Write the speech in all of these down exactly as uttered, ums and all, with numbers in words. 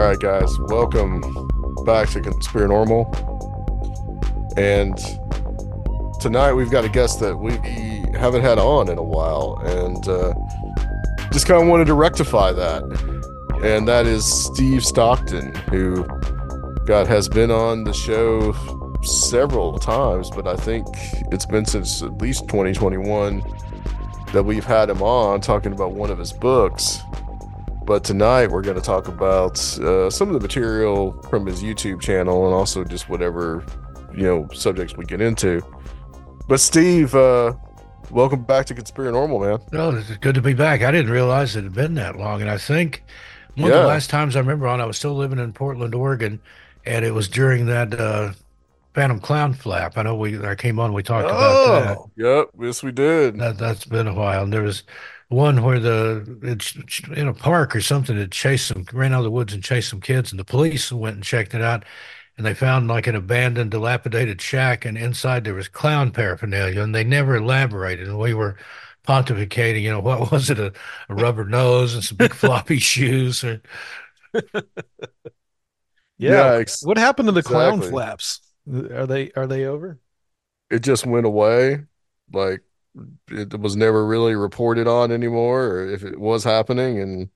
right, guys, welcome back to Conspiranormal. And tonight we've got a guest that we haven't had on in a while, and uh, just kind of wanted to rectify that. And that is Steve Stockton, who, God, has been on the show several times, but I think it's been since at least twenty twenty-one that we've had him on talking about one of his books. But tonight we're going to talk about uh, some of the material from his YouTube channel and also just whatever, you know, subjects we get into. But Steve, uh, welcome back to Conspiranormal, man. Oh, it's good to be back. I didn't realize it had been that long. And I think one of Yeah. the last times I remember on, I was still living in Portland, Oregon, and it was during that uh, Phantom Clown flap. I know we I came on, we talked about that. Oh, yep. Yes, we did. That that's been a while. And there was one where the it's in a park or something that chased some ran out of the woods and chased some kids, and the police went and checked it out, and they found like an abandoned, dilapidated shack, and inside there was clown paraphernalia, and they never elaborated. And we were pontificating, you know, what was it, a, a rubber nose and some big floppy shoes, or Yeah. Yeah, ex What happened to the clown exactly. flaps? Are they are they over? It just went away. Like, it was never really reported on anymore, or if it was happening. And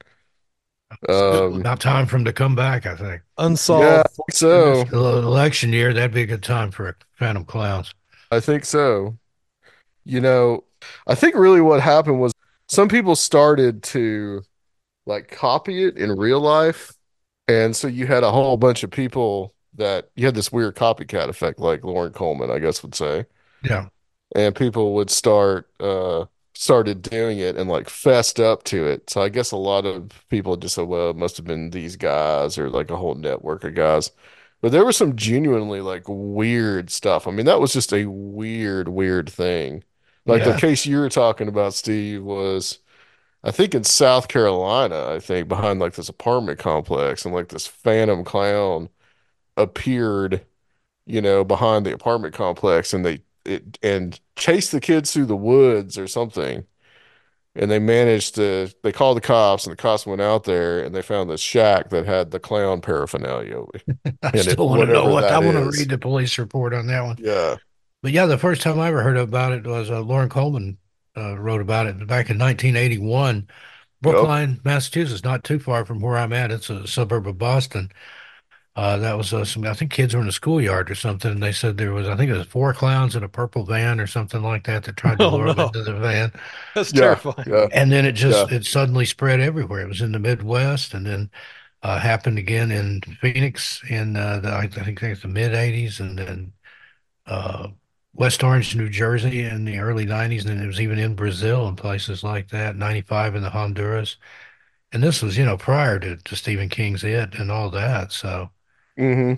um, about time for them to come back, I think. yeah, I Unsolved think so. The election year, that'd be a good time for Phantom Clowns. I think so. You know, I think really what happened was some people started to like copy it in real life. And so you had a whole bunch of people that you had this weird copycat effect, like Lauren Coleman, I guess would say. Yeah. And people would start uh started doing it and like fessed up to it. So I guess a lot of people just said, well, it must have been these guys or like a whole network of guys. But there was some genuinely like weird stuff. I mean, that was just a weird, weird thing. Like the Yeah. case you were talking about, Steve, was I think in South Carolina, I think behind like this apartment complex, and like this phantom clown appeared, you know, behind the apartment complex, and they it and chased the kids through the woods or something. And they managed to they called the cops, and the cops went out there and they found this shack that had the clown paraphernalia I in it, still want to know whatever what I that want to is. read the police report on that one. Yeah. But yeah, the first time I ever heard about it was uh, Lauren Coleman uh, wrote about it back in nineteen eighty-one, Yep. Brookline, Massachusetts, not too far from where I'm at. It's a suburb of Boston. Uh, that was uh, some, I think kids were in a schoolyard or something, and they said there was, I think it was four clowns in a purple van or something like that that tried to Oh lure them no, into the van. that's Yeah. terrifying. Yeah. And then it Yeah. just, it suddenly spread everywhere. It was in the Midwest, and then uh, happened again in Phoenix in uh, the, I think it's the mid eighties, and then uh, West Orange, New Jersey in the early nineties. And it was even in Brazil and places like that, ninety-five in the Honduras. And this was, you know, prior to, to Stephen King's It and all that. So, hmm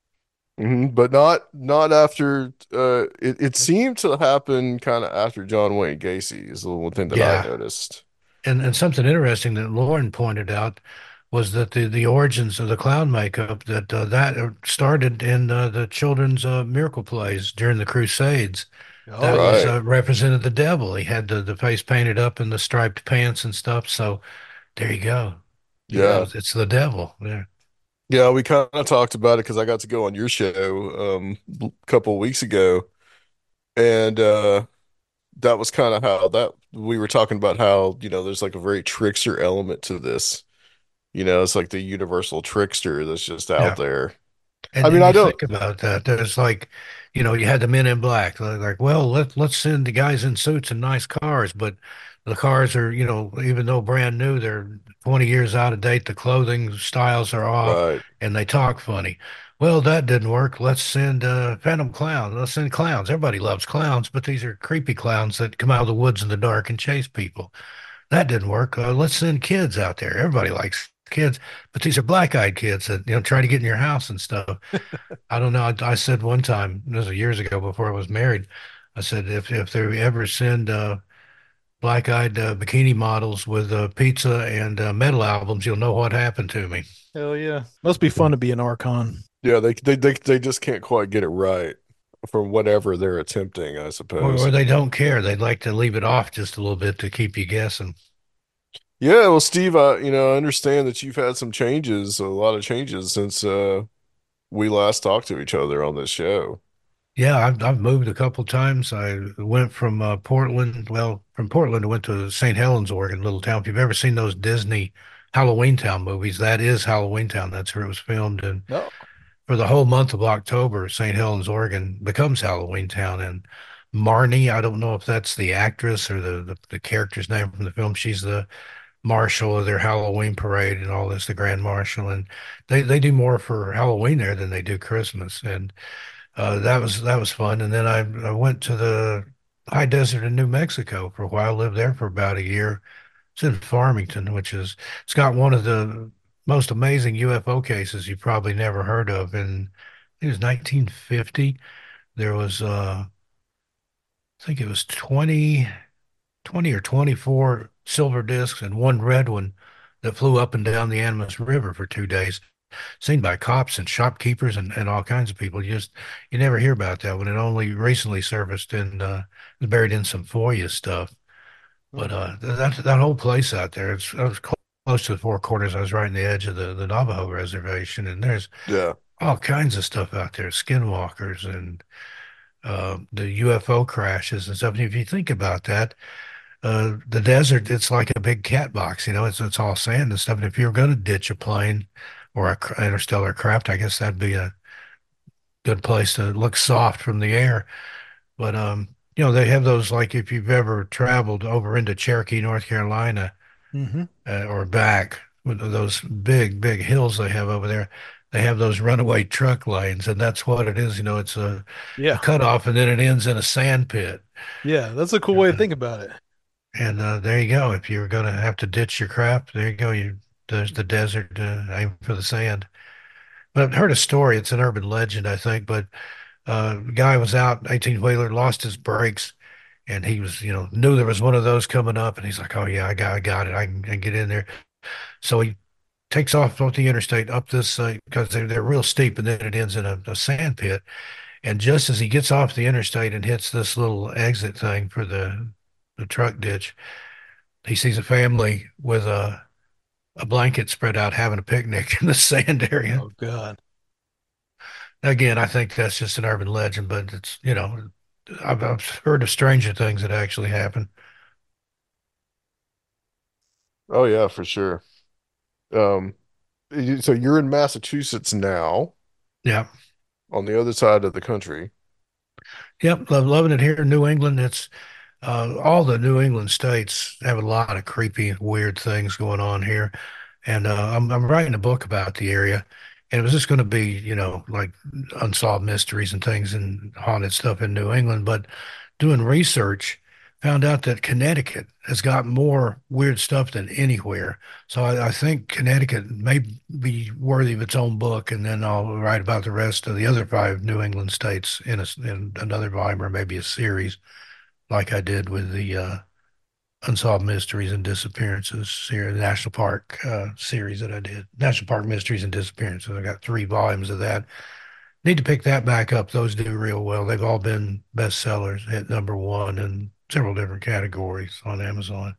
hmm But not not after uh it, it seemed to happen kind of after John Wayne Gacy is the one thing that I yeah. noticed. And, and something interesting that Lauren pointed out was that the, the origins of the clown makeup, that uh, that uh, started in uh, the children's uh, miracle plays during the Crusades. Oh That was yeah. Right. uh, represented the devil. He had the, the face painted up and the striped pants and stuff. So there you go. You know, Yeah. it's the devil. Yeah. Yeah, we kind of talked about it because I got to go on your show um a couple of weeks ago, and uh that was kind of how that we were talking about how, you know, there's like a very trickster element to this. You know, it's like the universal trickster that's just out Yeah. there. I And mean, and I you don't think about that. There's like, you know, you had the men in black. Like, like, well, let let's send the guys in suits and nice cars, but the cars are, you know, even though brand new, they're twenty years out of date. The clothing styles are off, right. and they talk funny. Well, that didn't work. Let's send uh, Phantom Clowns. Let's send clowns. Everybody loves clowns, but these are creepy clowns that come out of the woods in the dark and chase people. That didn't work. Uh, let's send kids out there. Everybody likes kids, but these are black-eyed kids that, you know, try to get in your house and stuff. I don't know. I, I said one time, this was years ago before I was married, I said if if they ever send uh, black-eyed uh, bikini models with uh, pizza and uh, metal albums, you'll know what happened to me. Hell yeah. Must be fun to be an Archon. Yeah, they they they they just can't quite get it right for whatever they're attempting, I Or, or suppose. they don't care. They'd like to leave it off just a little bit to keep you guessing. Yeah, well, Steve, I, you know, I understand that you've had some changes, a lot of changes since uh we last talked to each other on this show. Yeah, I've I've moved a couple times. I went from uh, Portland, well, from Portland, I went to Saint Helens, Oregon, little town. If you've ever seen those Disney Halloween Town movies, that is Halloween Town. That's where it was filmed. And No. for the whole month of October, Saint Helens, Oregon becomes Halloween Town. And Marnie, I don't know if that's the actress or the, the, the character's name from the film. She's the marshal of their Halloween parade and all this, the grand marshal. And they, they do more for Halloween there than they do Christmas. And uh, that was that was fun. And then I, I went to the high desert in New Mexico for a while, lived there for about a year. It's in Farmington, which is it's got one of the most amazing U F O cases you probably never heard of. And it was nineteen fifty. There was uh I think it was twenty, twenty or twenty-four silver discs and one red one that flew up and down the Animas River for two days, seen by cops and shopkeepers and, and all kinds of people. You just you never hear about that when it only recently surfaced and uh buried in some FOIA stuff. But Mm. uh, th- that that whole place out there, it's I was cl- close to the Four Corners. I was right on the edge of the the Navajo reservation, and there's Yeah. all kinds of stuff out there, skinwalkers and uh, the U F O crashes and stuff. And if you think about that, uh, the desert, it's like a big cat box, you know, it's it's all sand and stuff. And if you're going to ditch a plane or a cr- interstellar craft, I guess that'd be a good place to look soft from the air. But um, you know, they have those like if you've ever traveled over into Cherokee, North Carolina Hmm. uh, or back with those big, big hills they have over there. They have those runaway truck lanes, and that's what it is. You know, it's a, a Yeah. cutoff, and then it ends in a sand pit. Yeah. That's a cool way to think about it. And uh, there you go. If you're going to have to ditch your craft, there you go. You there's the desert. Uh, aim for the sand. But I've heard a story. It's an urban legend, I think. But uh, the guy was out, eighteen wheeler, lost his brakes, and he was, you know, knew there was one of those coming up, and he's like, "Oh yeah, I got, I got it. I can, I can get in there." So he takes off off the interstate up this uh, because they're they're real steep, and then it ends in a, a sand pit. And just as he gets off the interstate and hits this little exit thing for the the truck ditch, he sees a family with a a blanket spread out having a picnic in the sand area. Oh God. Again, I think that's just an urban legend, but it's you know I've, I've heard of stranger things that actually happen. Oh yeah, for sure. Um, you- so you're in Massachusetts now, Yeah. on the other side of the country. Yep. Love, loving it here in New England. It's uh, all the New England states have a lot of creepy, weird things going on here. And uh, I'm I'm writing a book about the area, and it was just going to be, you know, like unsolved mysteries and things and haunted stuff in New England. But doing research, found out that Connecticut has got more weird stuff than anywhere. So I, I think Connecticut may be worthy of its own book, and then I'll write about the rest of the other five New England states in a, in another volume or maybe a series, like I did with the uh, Unsolved Mysteries and Disappearances here, the National Park uh, series that I did. National Park Mysteries and Disappearances. I got three volumes of that. Need to pick that back up. Those do real well. They've all been bestsellers, hit number one in several different categories on Amazon.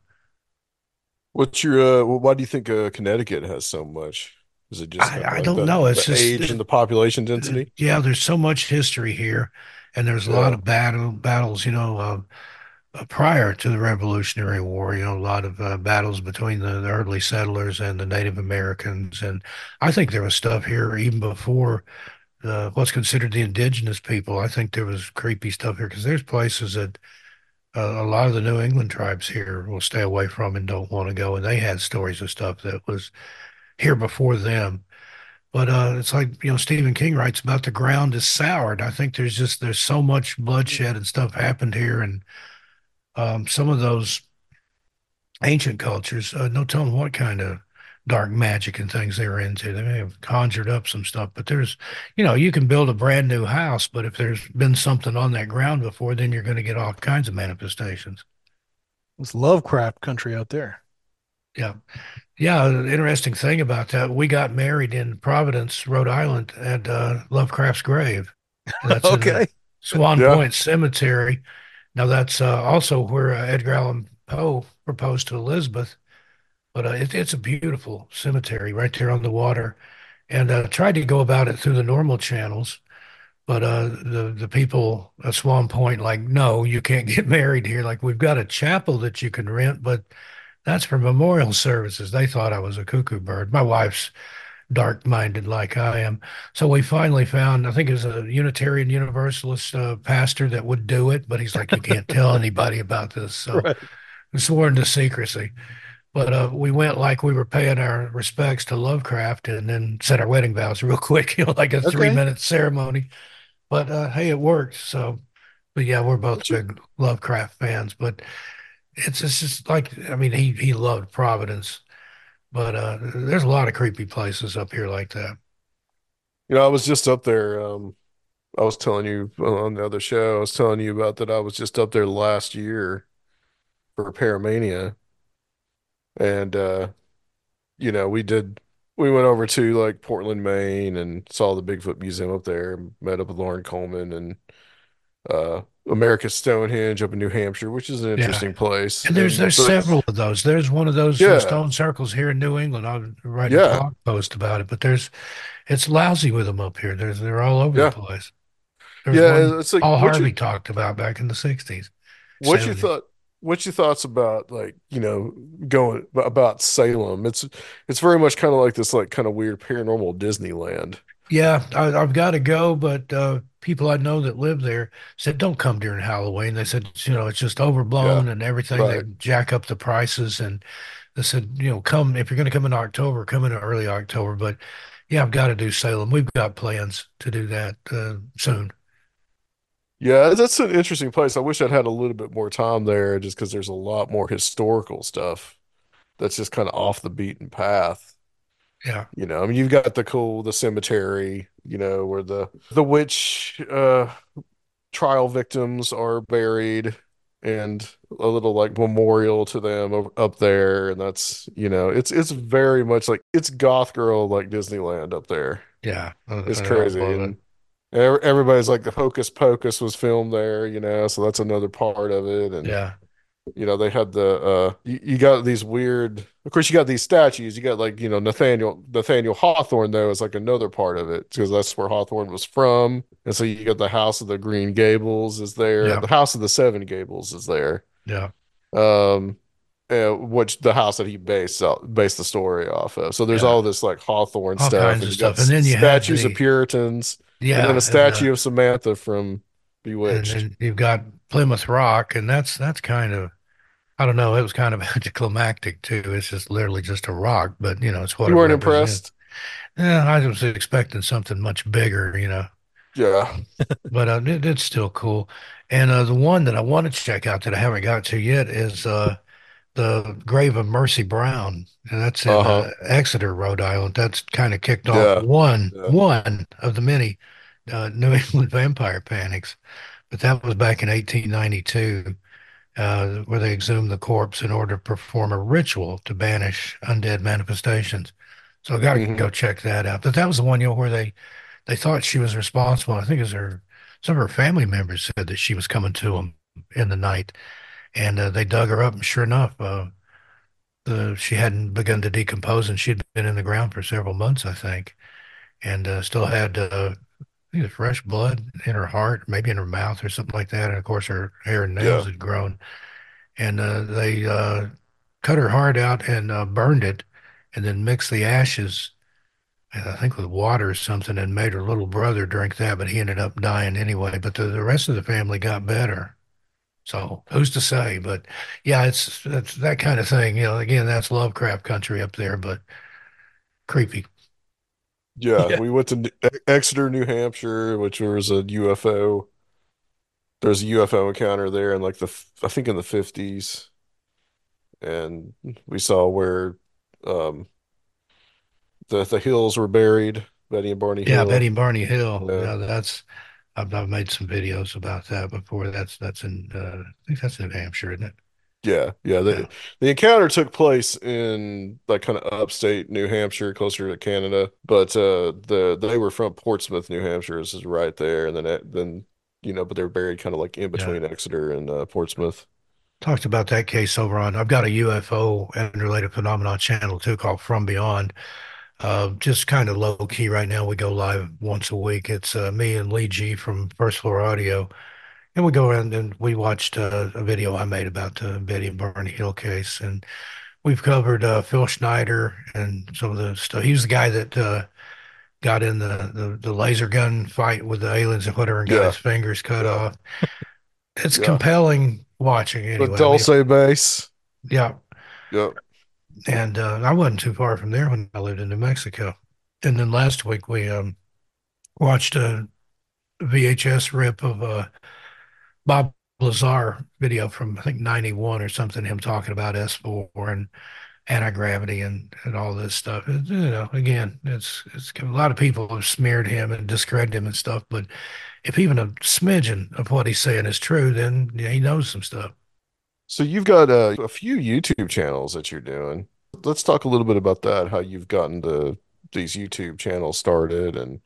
What's your uh, why do you think uh, Connecticut has so much? Is it just I, kind of I like don't the know. It's the just, age and the population density? yeah, there's so much history here, and there's a lot Yeah. of battle battles, you know, uh, uh, prior to the Revolutionary War, you know, a lot of uh, battles between the, the early settlers and the Native Americans. And I think there was stuff here even before uh, what's considered the indigenous people. I think there was creepy stuff here because there's places that uh, a lot of the New England tribes here will stay away from and don't want to go. And they had stories of stuff that was here before them. But uh, it's like, you know, Stephen King writes about the ground is soured. I think there's just there's so much bloodshed and stuff happened here, and um, some of those ancient cultures, uh, no telling what kind of dark magic and things they were into. They may have conjured up some stuff, but there's, you know, you can build a brand new house, but if there's been something on that ground before, then you're going to get all kinds of manifestations. It's Lovecraft country out there. Yeah. Yeah. The interesting thing about that, we got married in Providence, Rhode Island at uh, Lovecraft's grave. That's in the Okay. Swan Yeah. Point Cemetery. Now, that's uh, also where uh, Edgar Allan Poe proposed to Elizabeth. But uh, it, it's a beautiful cemetery right there on the water. And uh, tried to go about it through the normal channels. But uh, the the people at Swan Point, like, no, you can't get married here. Like, we've got a chapel that you can rent, but that's for memorial services. They thought I was a cuckoo bird. My wife's dark-minded like I am. So we finally found, I think it was a Unitarian Universalist uh, pastor that would do it, but he's like, you can't tell anybody about this. So Right. we sworn to secrecy. But uh, we went like we were paying our respects to Lovecraft and then said our wedding vows real quick, you know, like a three Okay. minute ceremony. But uh, hey, it worked. So, but yeah, we're both What you big Lovecraft fans. But it's, it's just like, I mean, he, he loved Providence, but uh, there's a lot of creepy places up here like that. you know, I was just up there. Um, I was telling you on the other show, I was telling you about that I was just up there last year for Paramania. And uh, you know, we did we went over to like Portland, Maine and saw the Bigfoot Museum up there, met up with Lauren Coleman and uh America's Stonehenge up in New Hampshire, which is an Yeah. interesting place. And there's And there's so several of those. There's one of those uh, yeah, stone circles here in New England. I'll write a yeah, blog post about it, but there's it's lousy with them up here. There's they're all over the yeah. place. There's one Yeah, it's like Paul what Harvey you talked about back in the sixties, what you seventies. thought what's your thoughts about like, you know, going about Salem? It's it's very much kind of like this like kind of weird paranormal Disneyland. Yeah, I, I've got to go, but uh, people I know that live there said don't come during Halloween. They said, you know, it's just Yeah, overblown and everything. They right. jack up the prices, and they said, you know, come if you're going to come in October, come in early October. But yeah, I've got to do Salem. We've got plans to do that uh, soon. Yeah, that's an interesting place. I wish I'd had a little bit more time there just because there's a lot more historical stuff that's just kind of off the beaten path. Yeah, You know, I mean, you've got the cool, the cemetery, you know, where the the witch uh trial victims are buried and a little like memorial to them over, up there. And that's, you know, it's it's very much like it's goth girl like Disneyland up there. yeah, I, It's I crazy. love it. And ev- everybody's like the Hocus Pocus was filmed there, you know, so that's another part of it. And Yeah, you know, they had the uh you, you got these weird of course you got these statues. You got like, you know, Nathaniel Nathaniel Hawthorne though is like another part of it because that's where Hawthorne was from. And so you got the House of the Green Gables is there. yeah, The House of the Seven Gables is there. yeah, Um uh, which the house that he based out based the story off of. So there's yeah. all this like Hawthorne All stuff, kinds and of you got stuff. And s- then you had statues of the Puritans, and then a yeah, and uh, statue of Samantha from and Bewitched. then you've got Plymouth Rock, and that's that's kind of I don't know. It was kind of anticlimactic too. It's just literally just a rock, but you know, it's what You it weren't represents. impressed? Yeah, I was expecting something much bigger, you know, Yeah. but uh, it, it's still cool. And uh, the one that I want to check out that I haven't got to yet is uh, the grave of Mercy Brown, and that's in Uh-huh. uh, Exeter, Rhode Island. That's kind of kicked off Yeah. one Yeah. one of the many uh, New England vampire panics, but that was back in eighteen ninety-two. Uh, where they exhumed the corpse in order to perform a ritual to banish undead manifestations. So I got to Hmm. go check that out. But that was the one, you know, where they they thought she was responsible. I think it was her some of her family members said that she was coming to them in the night, and uh, they dug her up, and sure enough, uh, the she hadn't begun to decompose, and she'd been in the ground for several months, I think, and uh, still had uh, I think fresh blood in her heart, maybe in her mouth or something like that. And of course, her hair and nails Yeah. had grown and uh, they uh, cut her heart out and uh, burned it, and then mixed the ashes, I think, with water or something, and made her little brother drink that, but he ended up dying anyway. But the, the rest of the family got better. So who's to say? But yeah, it's it's that kind of thing. You know, again, that's Lovecraft country up there, but creepy. Yeah. Yeah. We went to New- Exeter, New Hampshire, which was a U F O. There's a U F O encounter there in like the, f- I think in the fifties. And we saw where um the the hills were buried, Betty and Barney Yeah, Betty Hill. and Barney Hill. Yeah. Yeah, that's I've, I've made some videos about that before. That's that's in uh, I think that's in New Hampshire, isn't it? Yeah, yeah. The Yeah, the encounter took place in like kind of upstate New Hampshire, closer to Canada. But uh the they were from Portsmouth, New Hampshire. This is right there, and then it- then you know, but they were buried kind of like in yeah. between Exeter and uh, Portsmouth. talked about that case over on. I've got a U F O and related phenomenon channel too called From Beyond. Uh, just kind of low key right now. We go live once a week. It's uh, me and Lee G from First Floor Audio, and we go around and we watched uh, a video I made about the Betty and Barney Hill case, and we've covered uh, Phil Schneider and some of the stuff. He was the guy that uh, got in the, the the laser gun fight with the aliens and whatever, and got Yeah, his fingers cut yeah, off. It's yeah. compelling watching The anyway. I mean, Dulce base. yeah. Yep. And uh, I wasn't too far from there when I lived in New Mexico. And then last week we um, watched a V H S rip of a Bob Lazar video from I think ninety-one or something, him talking about S four and anti-gravity and, and all this stuff. It, you know, again, it's it's a lot of people have smeared him and discredited him and stuff, but if even a smidgen of what he's saying is true, then yeah, he knows some stuff. So you've got uh, a few YouTube channels that you're doing. Let's talk a little bit about that, how you've gotten to these YouTube channels started and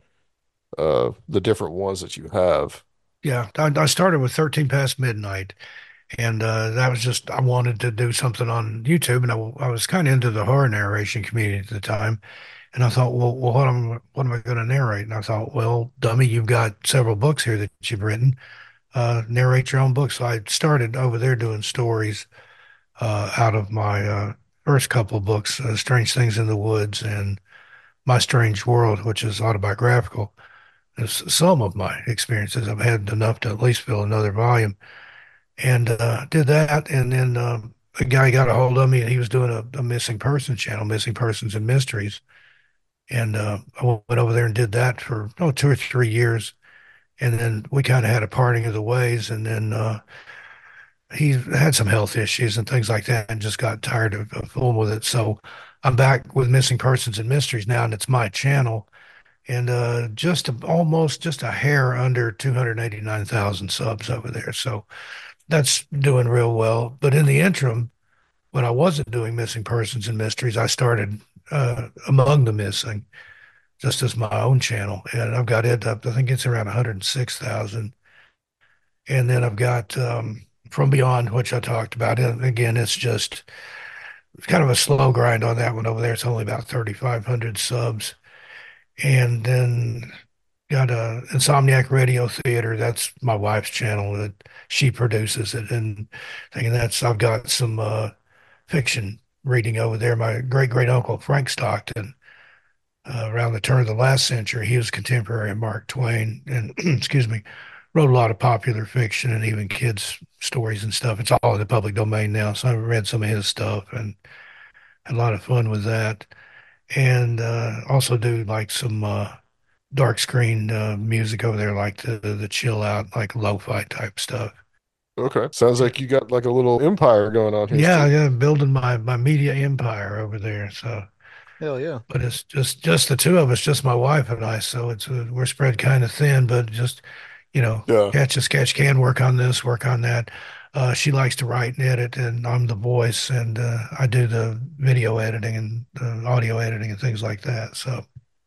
uh the different ones that you have. Yeah, I, I started with thirteen past midnight. And uh, that was just, I wanted to do something on YouTube. And I, I was kind of into the horror narration community at the time. And I thought, well, well what am, what am I going to narrate? And I thought, well, dummy, you've got several books here that you've written. Uh, narrate your own books. So I started over there doing stories uh, out of my uh, first couple of books, uh, Strange Things in the Woods and My Strange World, which is autobiographical. It's some of my experiences. I've had enough to at least fill another volume and uh, did that. And then um, a guy got a hold of me, and he was doing a, a missing person channel, Missing Persons and Mysteries. And uh, I went over there and did that for oh, two or three years. And then we kind of had a parting of the ways. And then uh, he had some health issues and things like that, and just got tired of, of fooling with it. So I'm back with Missing Persons and Mysteries now, and it's my channel. And uh, just a, almost just a hair under two hundred eighty-nine thousand subs over there. So that's doing real well. But in the interim, when I wasn't doing missing persons and mysteries, I started uh, Among the Missing just as my own channel, and I've got it up. I think it's around one hundred six thousand, and then I've got um, From Beyond, which I talked about. And again, it's just it's kind of a slow grind on that one over there. It's only about thirty-five hundred subs, and then got a Insomniac Radio Theater. That's my wife's channel that she produces it, and thinking that's I've got some uh, fiction reading over there. My great great uncle Frank Stockton, uh, around the turn of the last century, he was contemporary of Mark Twain, and excuse me, wrote a lot of popular fiction and even kids stories and stuff. It's all in the public domain now, so I read some of his stuff and had a lot of fun with that. And uh, also do like some uh, dark screen uh, music over there, like the the chill out, like lo-fi type stuff. Okay. Sounds like you got like a little empire going on here, Yeah, Steve. yeah, building my my media empire over there. So, Hell yeah. but it's just just the two of us, just my wife and I. So it's uh, we're spread kind of thin, but just you know, Yeah. catch a sketch can, work on this, work on that. Uh, she likes to write and edit, and I'm the voice, and uh, I do the video editing and uh, audio editing and things like that. So,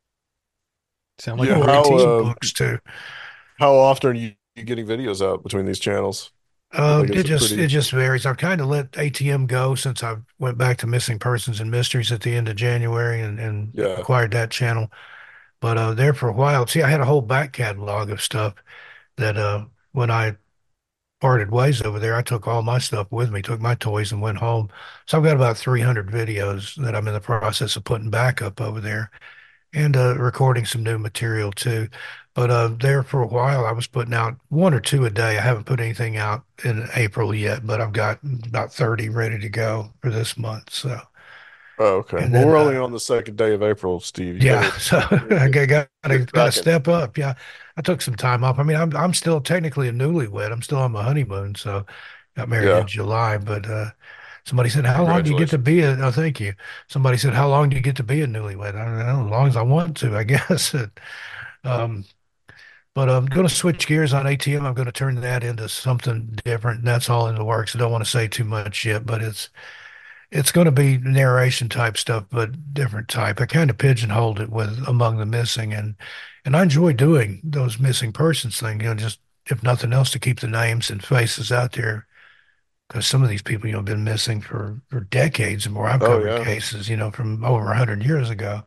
Sound like Yeah. a we'll great read How some team. uh books too. how often are you, you getting videos out between these channels? Uh, Like, it is it just it pretty? just varies. I've kind of let A T M go since I went back to Missing Persons and Mysteries at the end of January and, and Yeah. acquired that channel. But uh, there for a while, see, I had a whole back catalog of stuff that uh, when I parted ways over there, I took all my stuff with me, took my toys and went home. So I've got about three hundred videos that I'm in the process of putting back up over there and uh, recording some new material too. But uh, there for a while, I was putting out one or two a day. I haven't put anything out in April yet, but I've got about thirty ready to go for this month. So, Oh, okay. and Well, then we're only uh, on the second day of April, Steve. You yeah, better so get, I get, got to get got to cracking. step up. Yeah, I took some time off. I mean, I'm I'm still technically a newlywed. I'm still on my honeymoon, so got married in Yeah. July. But uh, somebody said, "How long do you get to Congratulations. be a?" Oh, thank you. Somebody said, "How long do you get to be a newlywed?" I don't know, as long as I want to, I guess. Um, but I'm going to switch gears on A T M. I'm going to turn that into something different. And that's all in the works. I don't want to say too much yet, but it's it's going to be narration type stuff, but different type. I kind of pigeonholed it with Among the Missing, and and I enjoy doing those missing persons thing. You know, just if nothing else, to keep the names and faces out there because some of these people, you know, have been missing for, for decades and more. I've Oh covered yeah, cases, you know, from over a hundred years ago.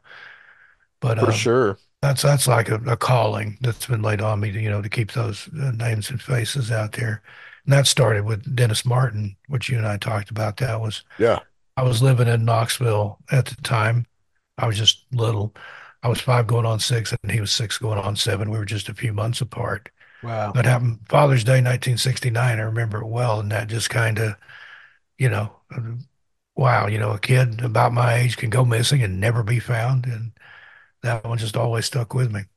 But for um, sure. that's that's like a, a calling that's been laid on me to, you know, to keep those uh, names and faces out there. And that started with Dennis Martin, which you and I talked about. That was Yeah. I was living in Knoxville at the time. I was just little. I was five going on six, and he was six going on seven. We were just a few months apart. Wow. That happened Father's Day, nineteen sixty-nine. I remember it well, and that just kind of, you know, uh, wow, you know, a kid about my age can go missing and never be found, and that one just always stuck with me.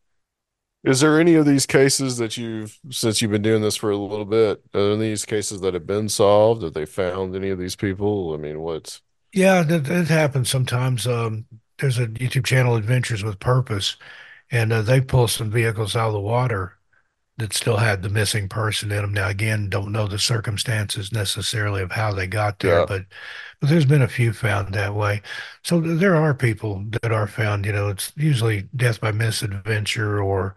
Is there any of these cases that you've, since you've been doing this for a little bit, are any of these cases that have been solved? Have they found any of these people? I mean, what's, Yeah, that, that happens sometimes. Um, there's a YouTube channel, Adventures with Purpose, and uh, they pull some vehicles out of the water that still had the missing person in them. Now, again, don't know the circumstances necessarily of how they got there, yeah, but but there's been a few found that way. So th- there are people that are found. You know, it's usually death by misadventure or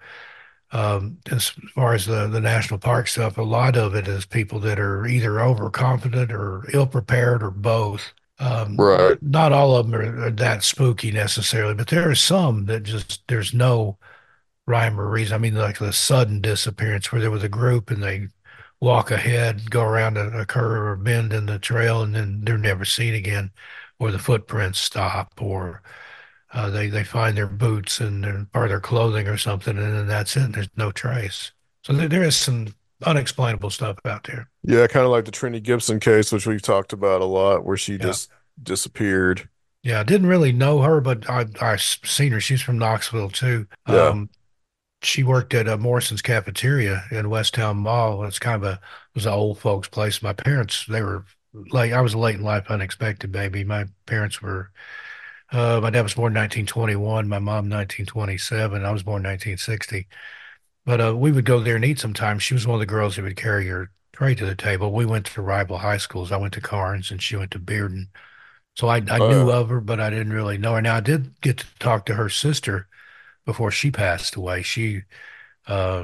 um, as far as the the national park stuff, a lot of it is people that are either overconfident or ill prepared or both. Um, right, not all of them are, are that spooky necessarily, but there are some that just there's no rhyme or reason. I mean, like the sudden disappearance where there was a group and they walk ahead, go around a, a curve or bend in the trail, and then they're never seen again, or the footprints stop, or uh, they they find their boots and their, or their clothing or something, and then that's it. There's no trace. So there, there is some unexplainable stuff out there. yeah, kind of like the Trinity Gibson case, which we've talked about a lot, where she Yeah. just disappeared. Yeah, I didn't really know her, but I I seen her. She's from Knoxville too. Yeah. Um, she worked at uh, Morrison's Cafeteria in Westtown Mall. It's kind of a it was an old folks' place. My parents, they were late. I was a late in life, unexpected baby. My parents were. Uh, my dad was born nineteen twenty-one. My mom nineteen twenty-seven. I was born nineteen sixty. But uh, we would go there and eat sometimes. She was one of the girls who would carry her tray to the table. We went to rival high schools. I went to Carnes and she went to Bearden. So I I Oh knew yeah. of her, but I didn't really know her. Now I did get to talk to her sister before she passed away. She uh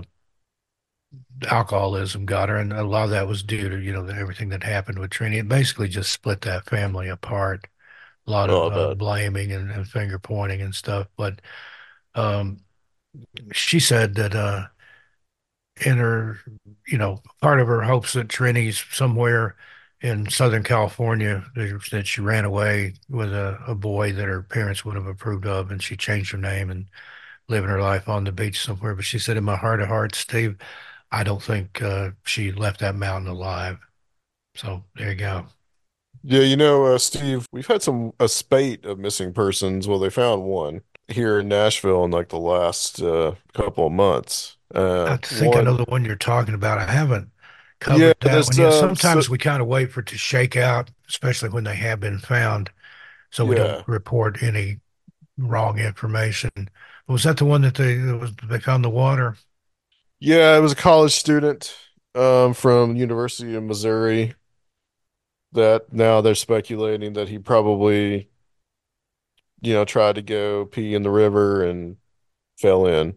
alcoholism got her, and a lot of that was due to, you know, everything that happened with Trini. It basically just split that family apart. A lot Oh, of I uh, bet. blaming and, and finger pointing and stuff. But um, she said that uh, in her, you know, part of her hopes that Trini's somewhere in Southern California, that she ran away with a, a boy that her parents would have approved of, and she changed her name and living her life on the beach somewhere. But she said, in my heart of hearts, Steve, I don't think uh, she left that mountain alive. So there you go. Yeah, you know, uh, Steve, we've had some a spate of missing persons. Well, they found one here in Nashville in like the last uh, couple of months. I Uh, think I one, know the one you're talking about. I haven't yeah, covered that one this, yet. um, so, Sometimes we kind of wait for it to shake out, especially when they have been found, so we don't yeah, report any wrong information. Was that the one that they that was they found the water? yeah, it was a college student, um, from University of Missouri that now they're speculating that he probably, you know, tried to go pee in the river and fell in.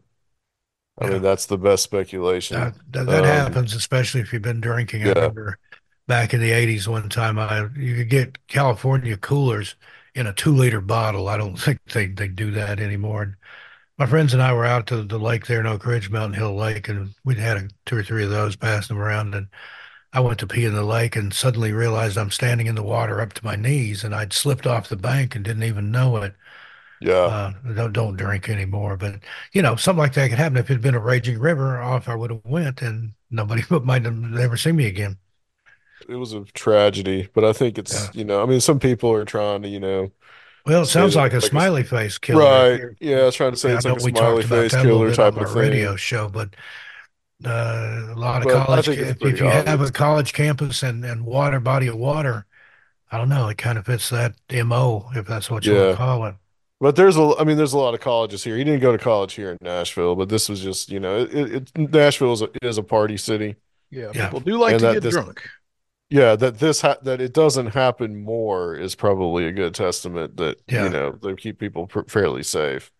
I mean, Yeah, that's the best speculation. that, that that Um, happens, especially if you've been drinking. I yeah, remember back in the eighties, one time I you could get California coolers in a two liter bottle. I don't think they they do that anymore. My friends and I were out to the lake there in Oak Ridge, Mountain Hill Lake, and we'd had a, two or three of those passing them around. And I went to pee in the lake and suddenly realized I'm standing in the water up to my knees, and I'd slipped off the bank and didn't even know it. yeah. Uh, don't don't drink anymore, but you know, something like that could happen. If it had been a raging river, off I would have went, and nobody might have ever seen me again. It was a tragedy, but I think it's, Yeah. you know, I mean, some people are trying to, you know, Well, it say sounds that like it's a like a, s- smiley face killer. right. Here, Yeah, I was trying to say I it's like know a we smiley talked about face that a little killer bit on type my of thing, radio show, but uh, a lot of but I college, think it's if, if pretty you have a obvious. college campus and, and water, body of water, I don't know, it kind of fits that M O, if that's what you want to Yeah. call it. But there's a, I mean, there's a lot of colleges here. He didn't go to college here in Nashville, but this was just, you know, it, it, it Nashville is a, is a party city, Yeah, Yeah. people do like and to that get this, drunk. yeah, that this ha that it doesn't happen more is probably a good testament that, you Yeah. know, they keep people pr fairly safe.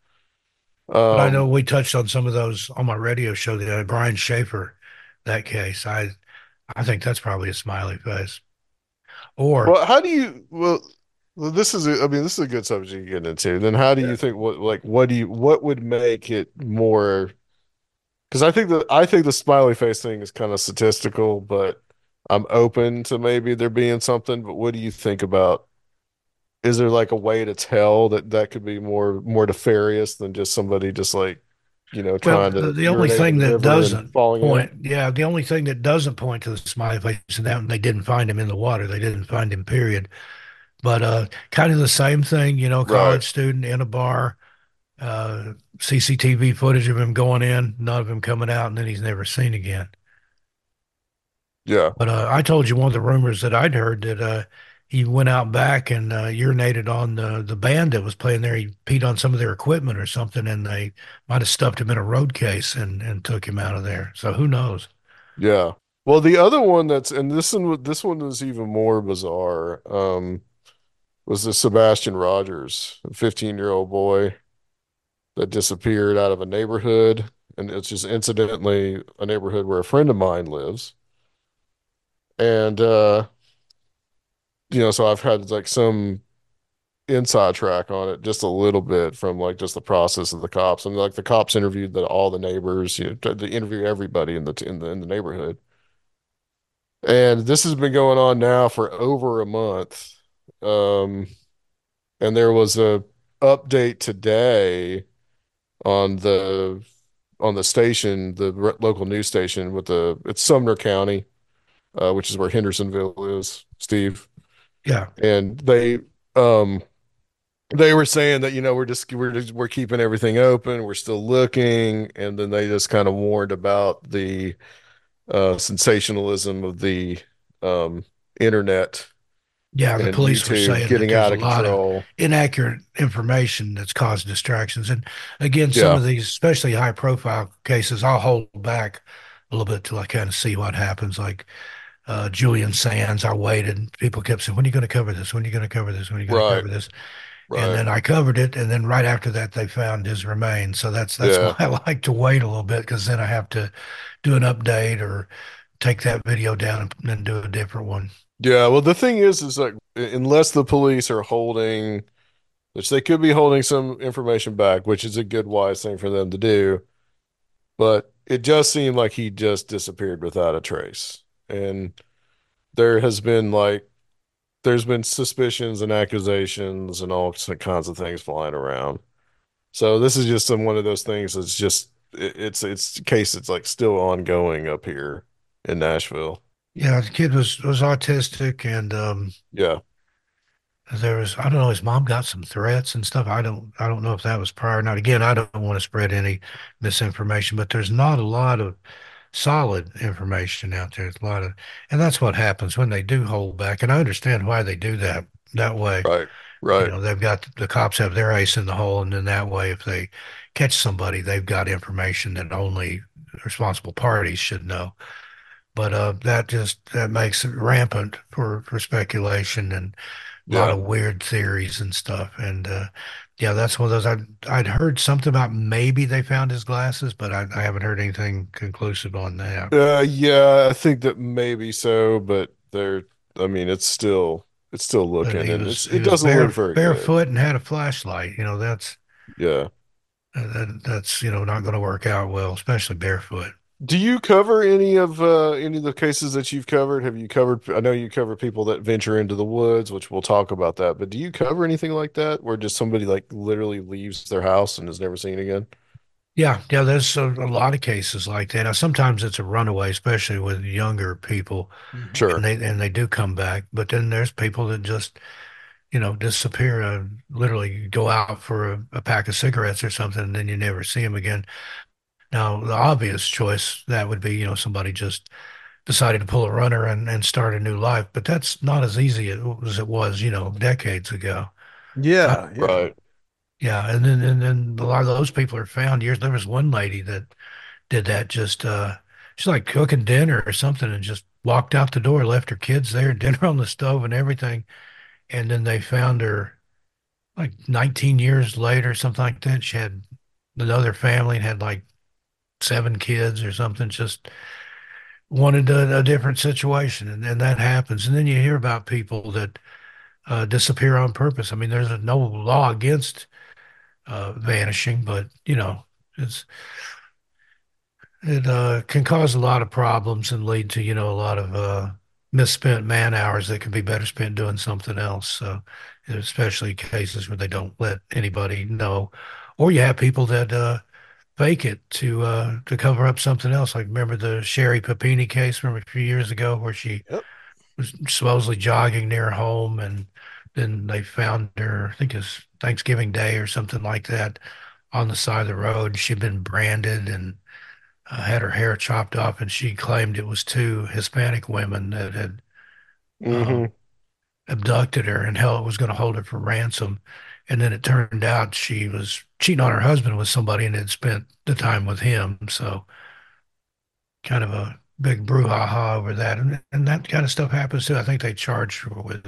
But I know Um, we touched on some of those on my radio show the other, Brian Schaefer, that case. I I think that's probably a smiley face. Or, Well, how do you well, well this is a, I mean this is a good subject to get into. Then how do Yeah. you think what like what do you what would make it more because I think that I think the smiley face thing is kind of statistical, but I'm open to maybe there being something, but what do you think about is there like a way to tell that that could be more more nefarious than just somebody just like, you know, well, trying the, to the only urinate in thing the that river and doesn't falling in? point, yeah, the only thing that doesn't point to the smiley face and that they didn't find him in the water. They didn't find him, period. But uh, kind of the same thing, you know, Right. college student in a bar, uh, C C T V footage of him going in, none of him coming out, and then he's never seen again. Yeah. But uh, I told you one of the rumors that I'd heard that uh, he went out back and uh, urinated on the the band that was playing there. He peed on some of their equipment or something, and they might have stuffed him in a road case and and took him out of there. So who knows? Yeah. Well, the other one that's and this one this one is even more bizarre. Um, was the Sebastian Rogers, a fifteen year old boy that disappeared out of a neighborhood. And it's just incidentally a neighborhood where a friend of mine lives. And, uh, you know, so I've had like some inside track on it just a little bit from like just the process of the cops. And like the cops interviewed the, all the neighbors, you know, they interview everybody in the, in the, in the neighborhood. And this has been going on now for over a month. Um, and there was a update today on the on the station, the r- local news station with the it's Sumner County, uh, which is where Hendersonville is, Steve. Yeah, And they um they were saying that you know we're just we're just, we're keeping everything open, we're still looking, and then they just kind of warned about the uh sensationalism of the um internet yeah. The and police were YouTube saying that getting there's out a of lot of control. inaccurate information that's caused distractions, and again, some Yeah, of these, especially high profile cases, I'll hold back a little bit till I kind of see what happens. Like uh, Julian Sands. I waited. People kept saying, "When are you going to cover this? When are you going to cover this? When are you going to right, cover this?" And right. then I covered it, and then right after that, they found his remains. So that's that's why Yeah. I like to wait a little bit because then I have to do an update or take that video down and then do a different one. Yeah, well, the thing is, is like unless the police are holding, which they could be holding some information back, which is a good, wise thing for them to do, but it just seemed like he just disappeared without a trace. And there has been like, there's been suspicions and accusations and all kinds of things flying around. So this is just some one of those things that's just, it, it's, it's a case that's like still ongoing up here in Nashville. Yeah, the kid was was autistic, and um, Yeah, there was I don't know. His mom got some threats and stuff. I don't I don't know if that was prior or not. Again, I don't want to spread any misinformation, but there's not a lot of solid information out there. There's a lot of, and that's what happens when they do hold back. And I understand why they do that that way. right, You right. know, they've got the cops have their ace in the hole, and then that way, if they catch somebody, they've got information that only responsible parties should know. But uh, that just that makes it rampant for for speculation and a lot Yeah. of weird theories and stuff. And uh, yeah, that's one of those. I'd I'd heard something about maybe they found his glasses, but I, I haven't heard anything conclusive on that. Uh, yeah, I think that maybe so, but they're, I mean, it's still, it's still But looking he and was it's, he it was doesn't look bare very good. barefoot and had a flashlight. You know, that's Yeah. that, that's you know not going to work out well, especially barefoot. Do you cover any of, uh, any of the cases that you've covered? Have you covered, I know you cover people that venture into the woods, which we'll talk about that, but do you cover anything like that where just somebody like literally leaves their house and is never seen again? Yeah, yeah, there's a, a lot of cases like that. Now, sometimes it's a runaway, especially with younger people, Hmm. and Sure. they and they do come back. But then there's people that just, you know, disappear. Uh, literally go out for a, a pack of cigarettes or something, and then you never see them again. Now, the obvious choice that would be, you know, somebody just decided to pull a runner and, and start a new life. But that's not as easy as it was, you know, decades ago. I, Yeah, yeah. Right. yeah, and then and then a lot of those people are found years. There was one lady that did that just uh she's like cooking dinner or something and just walked out the door, left her kids there, dinner on the stove and everything. And then they found her like nineteen years later, something like that. She had another family and had like seven kids or something. Just wanted a, a different situation, and, and that happens. And then you hear about people that uh, disappear on purpose. I mean, there's no law against uh, vanishing, but you know, it's it uh, can cause a lot of problems and lead to, you know, a lot of uh, misspent man hours that could be better spent doing something else. So, especially cases where they don't let anybody know, or you have people that uh, fake it to uh, to cover up something else. Like remember the Sherry Papini case, remember a few years ago, where she Yep. was supposedly jogging near home, and then they found her, I think it's Thanksgiving Day or something like that, on the side of the road. She'd been branded and uh, had her hair chopped off, and she claimed it was two Hispanic women that had Hmm. um, abducted her and hell was going to hold her for ransom. And then it turned out she was cheating on her husband with somebody and had spent the time with him. So kind of a big brouhaha over that. And, and that kind of stuff happens too. I think they charged her with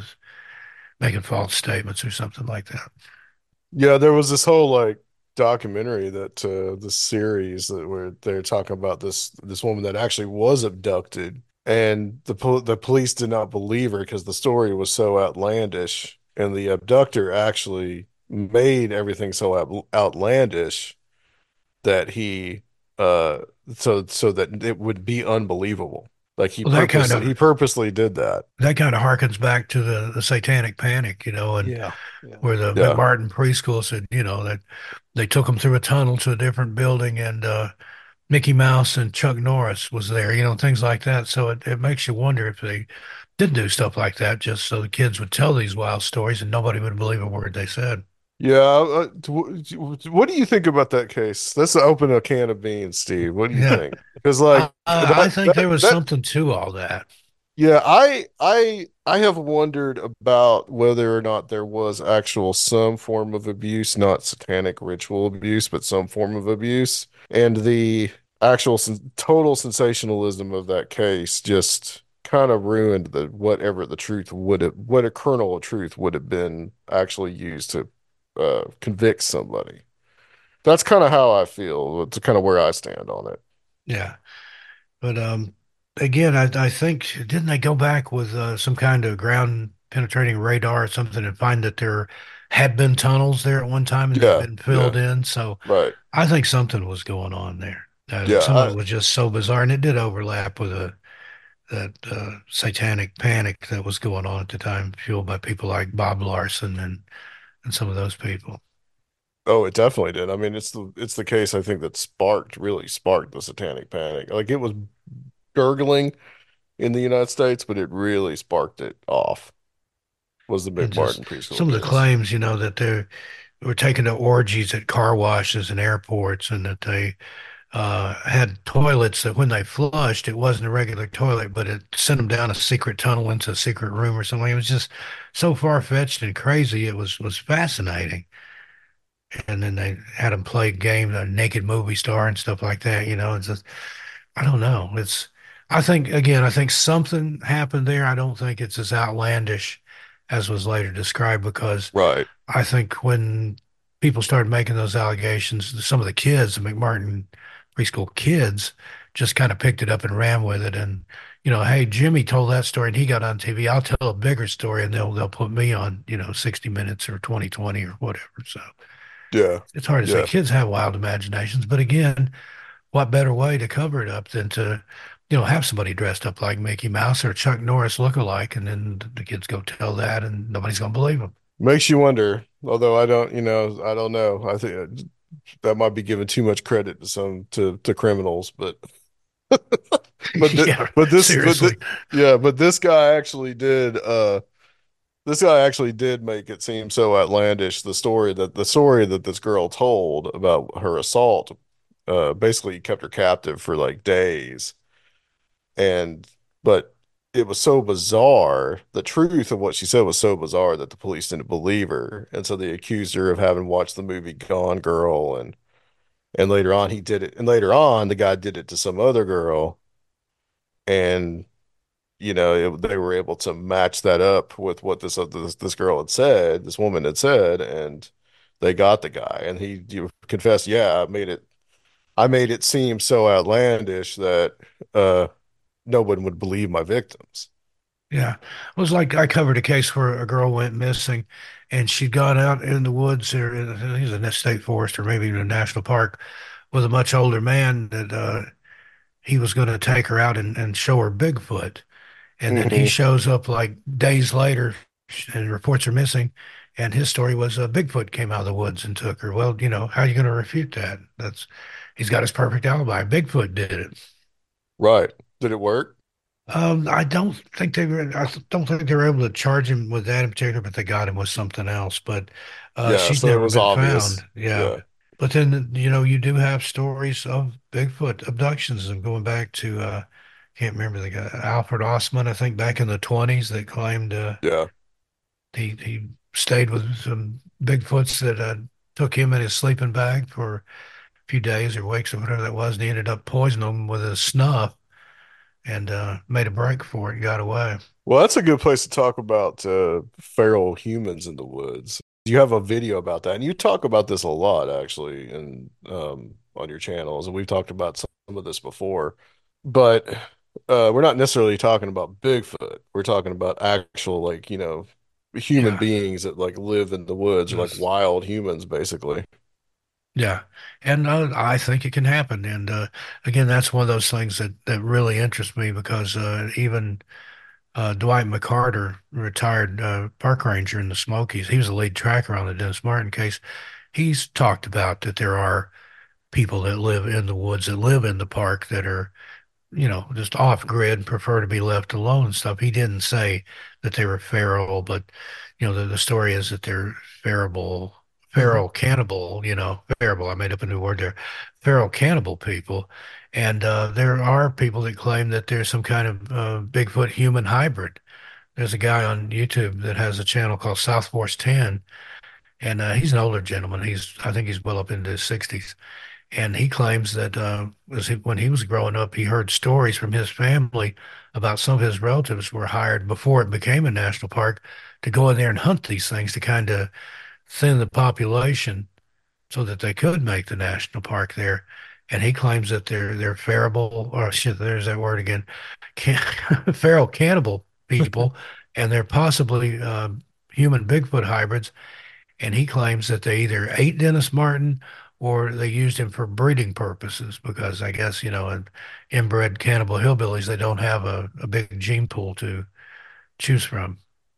making false statements or something like that. Yeah, there was this whole like documentary that uh this series that where they're talking about this this woman that actually was abducted, and the pol the police did not believe her because the story was so outlandish, and the abductor actually made everything so out outlandish that he uh so so that it would be unbelievable. Like he Well, that kind purposely of he purposely did that. that kind of harkens back to the, the Satanic Panic, you know, and Yeah. Yeah. where the Yeah. McMartin preschool said, you know, that they took them through a tunnel to a different building, and uh, Mickey Mouse and Chuck Norris was there, you know, things like that. So it, it makes you wonder if they did do stuff like that just so the kids would tell these wild stories and nobody would believe a word they said. Yeah, uh, wh- what do you think about that case? Let's open a can of beans, Steve. What do you Yeah. think? Because I, like I that think that there was that something to all that. yeah, I I I have wondered about whether or not there was actual some form of abuse, not satanic ritual abuse, but some form of abuse, and the actual sen total sensationalism of that case just kind of ruined the whatever the truth would have, what a kernel of truth would have been actually used to uh, convict somebody. That's kind of how I feel. It's kind of where I stand on it. Yeah. But um, again, I, I think didn't they go back with uh, some kind of ground penetrating radar or something and find that there had been tunnels there at one time and they'd Yeah, been filled yeah, in. So right. I think something was going on there. Uh, Yeah, some of I, it was just so bizarre, and it did overlap with a that uh, satanic panic that was going on at the time, fueled by people like Bob Larson and and some of those people. oh, it definitely did. I mean, it's the it's the case I think that sparked really sparked the Satanic Panic. Like it was gurgling in the United States, but it really sparked it off. Was the And just McMartin preschool some of the case? claims, you know, that they were taken to orgies at car washes and airports, and that they uh, had toilets that when they flushed, it wasn't a regular toilet, but it sent them down a secret tunnel into a secret room or something. It was just so far-fetched and crazy. It was was fascinating. And then they had them play games, a naked movie star and stuff like that. You know, it's just, I don't know. It's, I think, again, I think something happened there. I don't think it's as outlandish as was later described because Right. I think when people started making those allegations, some of the kids, the McMartin preschool kids, just kind of picked it up and ran with it. And, you know, hey, Jimmy told that story and he got on T V. I'll tell a bigger story and they'll they'll put me on, you know, sixty minutes or twenty twenty or whatever. So Yeah. it's hard to say. Yeah. Kids have wild imaginations, but again, what better way to cover it up than to, you know, have somebody dressed up like Mickey Mouse or Chuck Norris look-alike, and then the kids go tell that, and nobody's gonna believe them. Makes you wonder. Although I don't, you know, I don't know. I think that might be giving too much credit to some to to criminals, but but th Yeah, but this but th seriously. yeah, but this guy actually did uh this guy actually did make it seem so outlandish. The story that the story that this girl told about her assault, uh, basically kept her captive for like days. And but it was so bizarre. The truth of what she said was so bizarre that the police didn't believe her. And so they accused her of having watched the movie Gone Girl, and and later on he did it. And later on the guy did it to some other girl, and you know, it, they were able to match that up with what this, uh, this this girl had said, this woman had said, and they got the guy. And he you confessed, yeah, I made it, I made it seem so outlandish that uh no one would believe my victims. Yeah. It was like I covered a case where a girl went missing and she'd gone out in the woods or in, I think it was a state forest or maybe even a national park with a much older man that uh, he was going to take her out and, and show her Bigfoot. And then he Hmm. shows up like days later and reports her missing. And his story was uh, Bigfoot came out of the woods and took her. Well, you know, how are you going to refute that? That's he's got his perfect alibi. Bigfoot did it. Right. Did it work? Um, I don't think they were. I don't think they were able to charge him with that in particular, but they got him with something else. But uh, Yeah, she's so it never was been found. obvious. Yeah. Yeah. But then, you know, you do have stories of Bigfoot abductions and going back to uh, can't remember the guy, Alfred Osman, I think back in the twenties that claimed uh, Yeah. he he stayed with some Bigfoots that uh, took him in his sleeping bag for a few days or weeks or whatever that was, and he ended up poisoning them with his snuff and uh, made a break for it and got away. Well, that's a good place to talk about uh, feral humans in the woods. You have a video about that, and you talk about this a lot, actually, and um, on your channels, and we've talked about some of this before. But uh, we're not necessarily talking about Bigfoot. We're talking about actual, like, you know, human Yeah. beings that like live in the woods, or like Yes. wild humans, basically. Yeah. And uh, I think it can happen. And uh, again, that's one of those things that, that really interests me because uh, even uh, Dwight McCarter, retired uh, park ranger in the Smokies, he was the lead tracker on the Dennis Martin case. He's talked about that there are people that live in the woods, that live in the park that are you know, just off grid and prefer to be left alone and stuff. He didn't say that they were feral, but you know, the, the story is that they're feral, Hmm. feral cannibal, you know, feral. I made up a new word there, feral cannibal people. And uh, there are people that claim that there's some kind of uh, Bigfoot human hybrid. There's a guy on YouTube that has a channel called South Force ten, and uh, he's an older gentleman. He's, I think he's well up into his sixties and he claims that uh, as he, when he was growing up, he heard stories from his family about some of his relatives were hired before it became a national park to go in there and hunt these things to kind of thin the population so that they could make the national park there. And he claims that they're they're feral, or shit, there's that word again, can, feral cannibal people, and they're possibly uh, human Bigfoot hybrids and he claims that they either ate Dennis Martin or they used him for breeding purposes because I guess, you know, in inbred cannibal hillbillies, they don't have a, a big gene pool to choose from.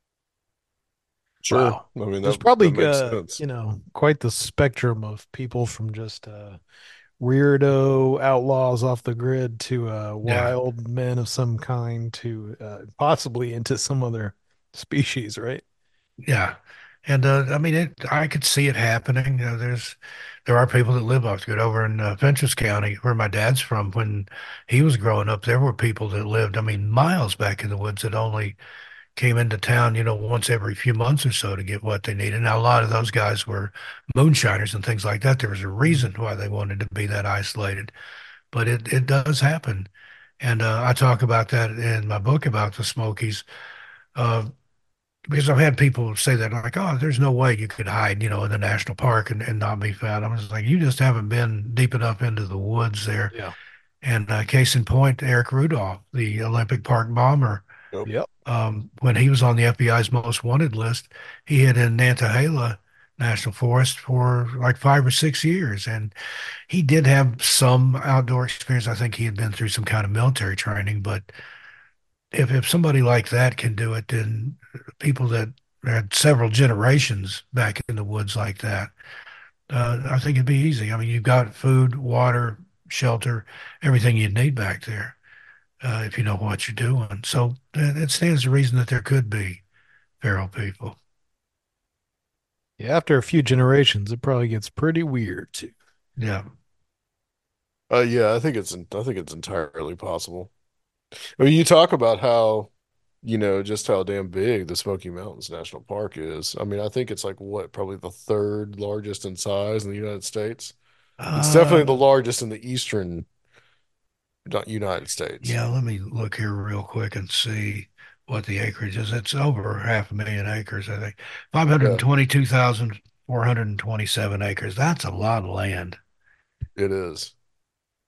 Sure. Wow. I mean There's that that probably makes uh, sense. you know, quite the spectrum of people from just uh weirdo outlaws off the grid to uh Yeah, wild men of some kind to uh possibly into some other species, right? yeah. And uh, I mean, it, I could see it happening. Uh, there's, there are people that live off the grid over in uh, Fentress County, where my dad's from. When he was growing up, there were people that lived, I mean, miles back in the woods that only came into town, you know, once every few months or so to get what they needed. Now, a lot of those guys were moonshiners and things like that. There was a Mhm. reason why they wanted to be that isolated, but it, it does happen. And uh, I talk about that in my book about the Smokies, uh, because I've had people say that, like, oh, there's no way you could hide, you know, in the national park and, and not be found. I was like, you just haven't been deep enough into the woods there. Yeah. And uh, case in point, Eric Rudolph, the Olympic Park bomber, Yep. Yep. um, when he was on the F B I's most wanted list, he had in Nantahala National Forest for like five or six years. And he did have some outdoor experience. I think he had been through some kind of military training. But if, if somebody like that can do it, then people that had several generations back in the woods like that, uh, I think it'd be easy. I mean, you've got food, water, shelter, everything you'd need back there uh, if you know what you're doing. So uh, it stands to reason that there could be feral people. Yeah, after a few generations, it probably gets pretty weird too. Yeah. Uh, yeah, I think it's I think it's entirely possible. I mean, you talk about how, you know, just how damn big the Smoky Mountains National Park is. I mean, I think it's like what, probably the third largest in size in the United States. It's definitely the Uh, largest in the eastern, not United States. yeah, let me look here real quick and see what the acreage is. It's over half a million acres, I think. Yeah, five hundred twenty-two thousand four hundred twenty-seven acres. That's a lot of land. it is.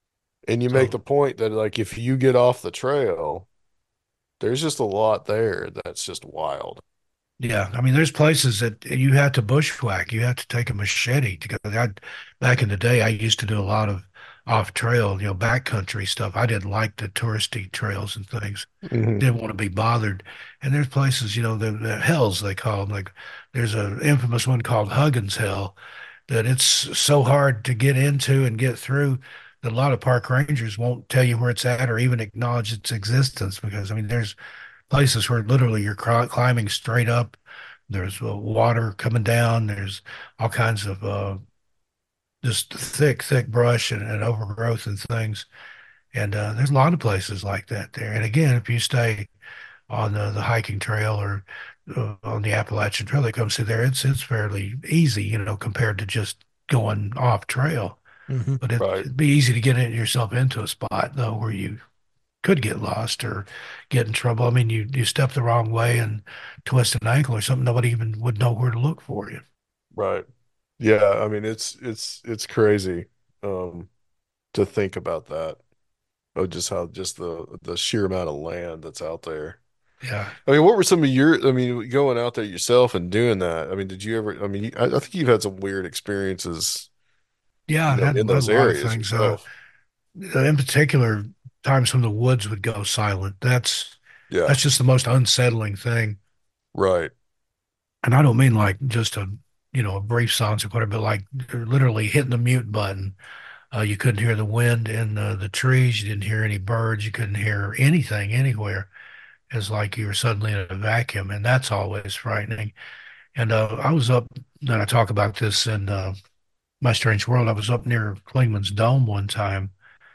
And you make So the point that like if you get off the trail, there's just a lot there that's just wild. yeah, I mean, there's places that you have to bushwhack. You have to take a machete to go. I, back in the day, I used to do a lot of off trail, you know, backcountry stuff. I didn't like the touristy trails and things. Hmm. Didn't want to be bothered. And there's places, you know, the, the hells they call them. Like there's an infamous one called Huggins Hell that it's so hard to get into and get through that a lot of park rangers won't tell you where it's at or even acknowledge its existence because I mean, there's places where literally you're cr- climbing straight up. There's uh, water coming down. There's all kinds of uh, just thick, thick brush and, and overgrowth and things. And uh, there's a lot of places like that there. And again, if you stay on the, the hiking trail or uh, on the Appalachian Trail that comes through there, it's it's fairly easy, you know, compared to just going off trail. Hmm. But it, Right, it'd be easy to get in, yourself into a spot though where you could get lost or get in trouble. I mean, you you step the wrong way and twist an ankle or something, nobody even would know where to look for you. right. Yeah, I mean it's it's it's crazy um to think about that. Oh, just how just the the sheer amount of land that's out there. Yeah. I mean, what were some of your, I mean, going out there yourself and doing that? I mean, did you ever, I mean, I, I think you've had some weird experiences, Yeah, you I know, had, in had a those lot of areas things. Uh, yourself. in particular, times when the woods would go silent. That's Yeah, that's just the most unsettling thing. right. And I don't mean like just a you know a brief silence or whatever, but like literally hitting the mute button. Uh, you couldn't hear the wind in the, the trees. You didn't hear any birds. You couldn't hear anything anywhere. It's like you were suddenly in a vacuum, and that's always frightening. And uh, I was up, and I talk about this in uh, My Strange World. I was up near Clingman's Dome one time,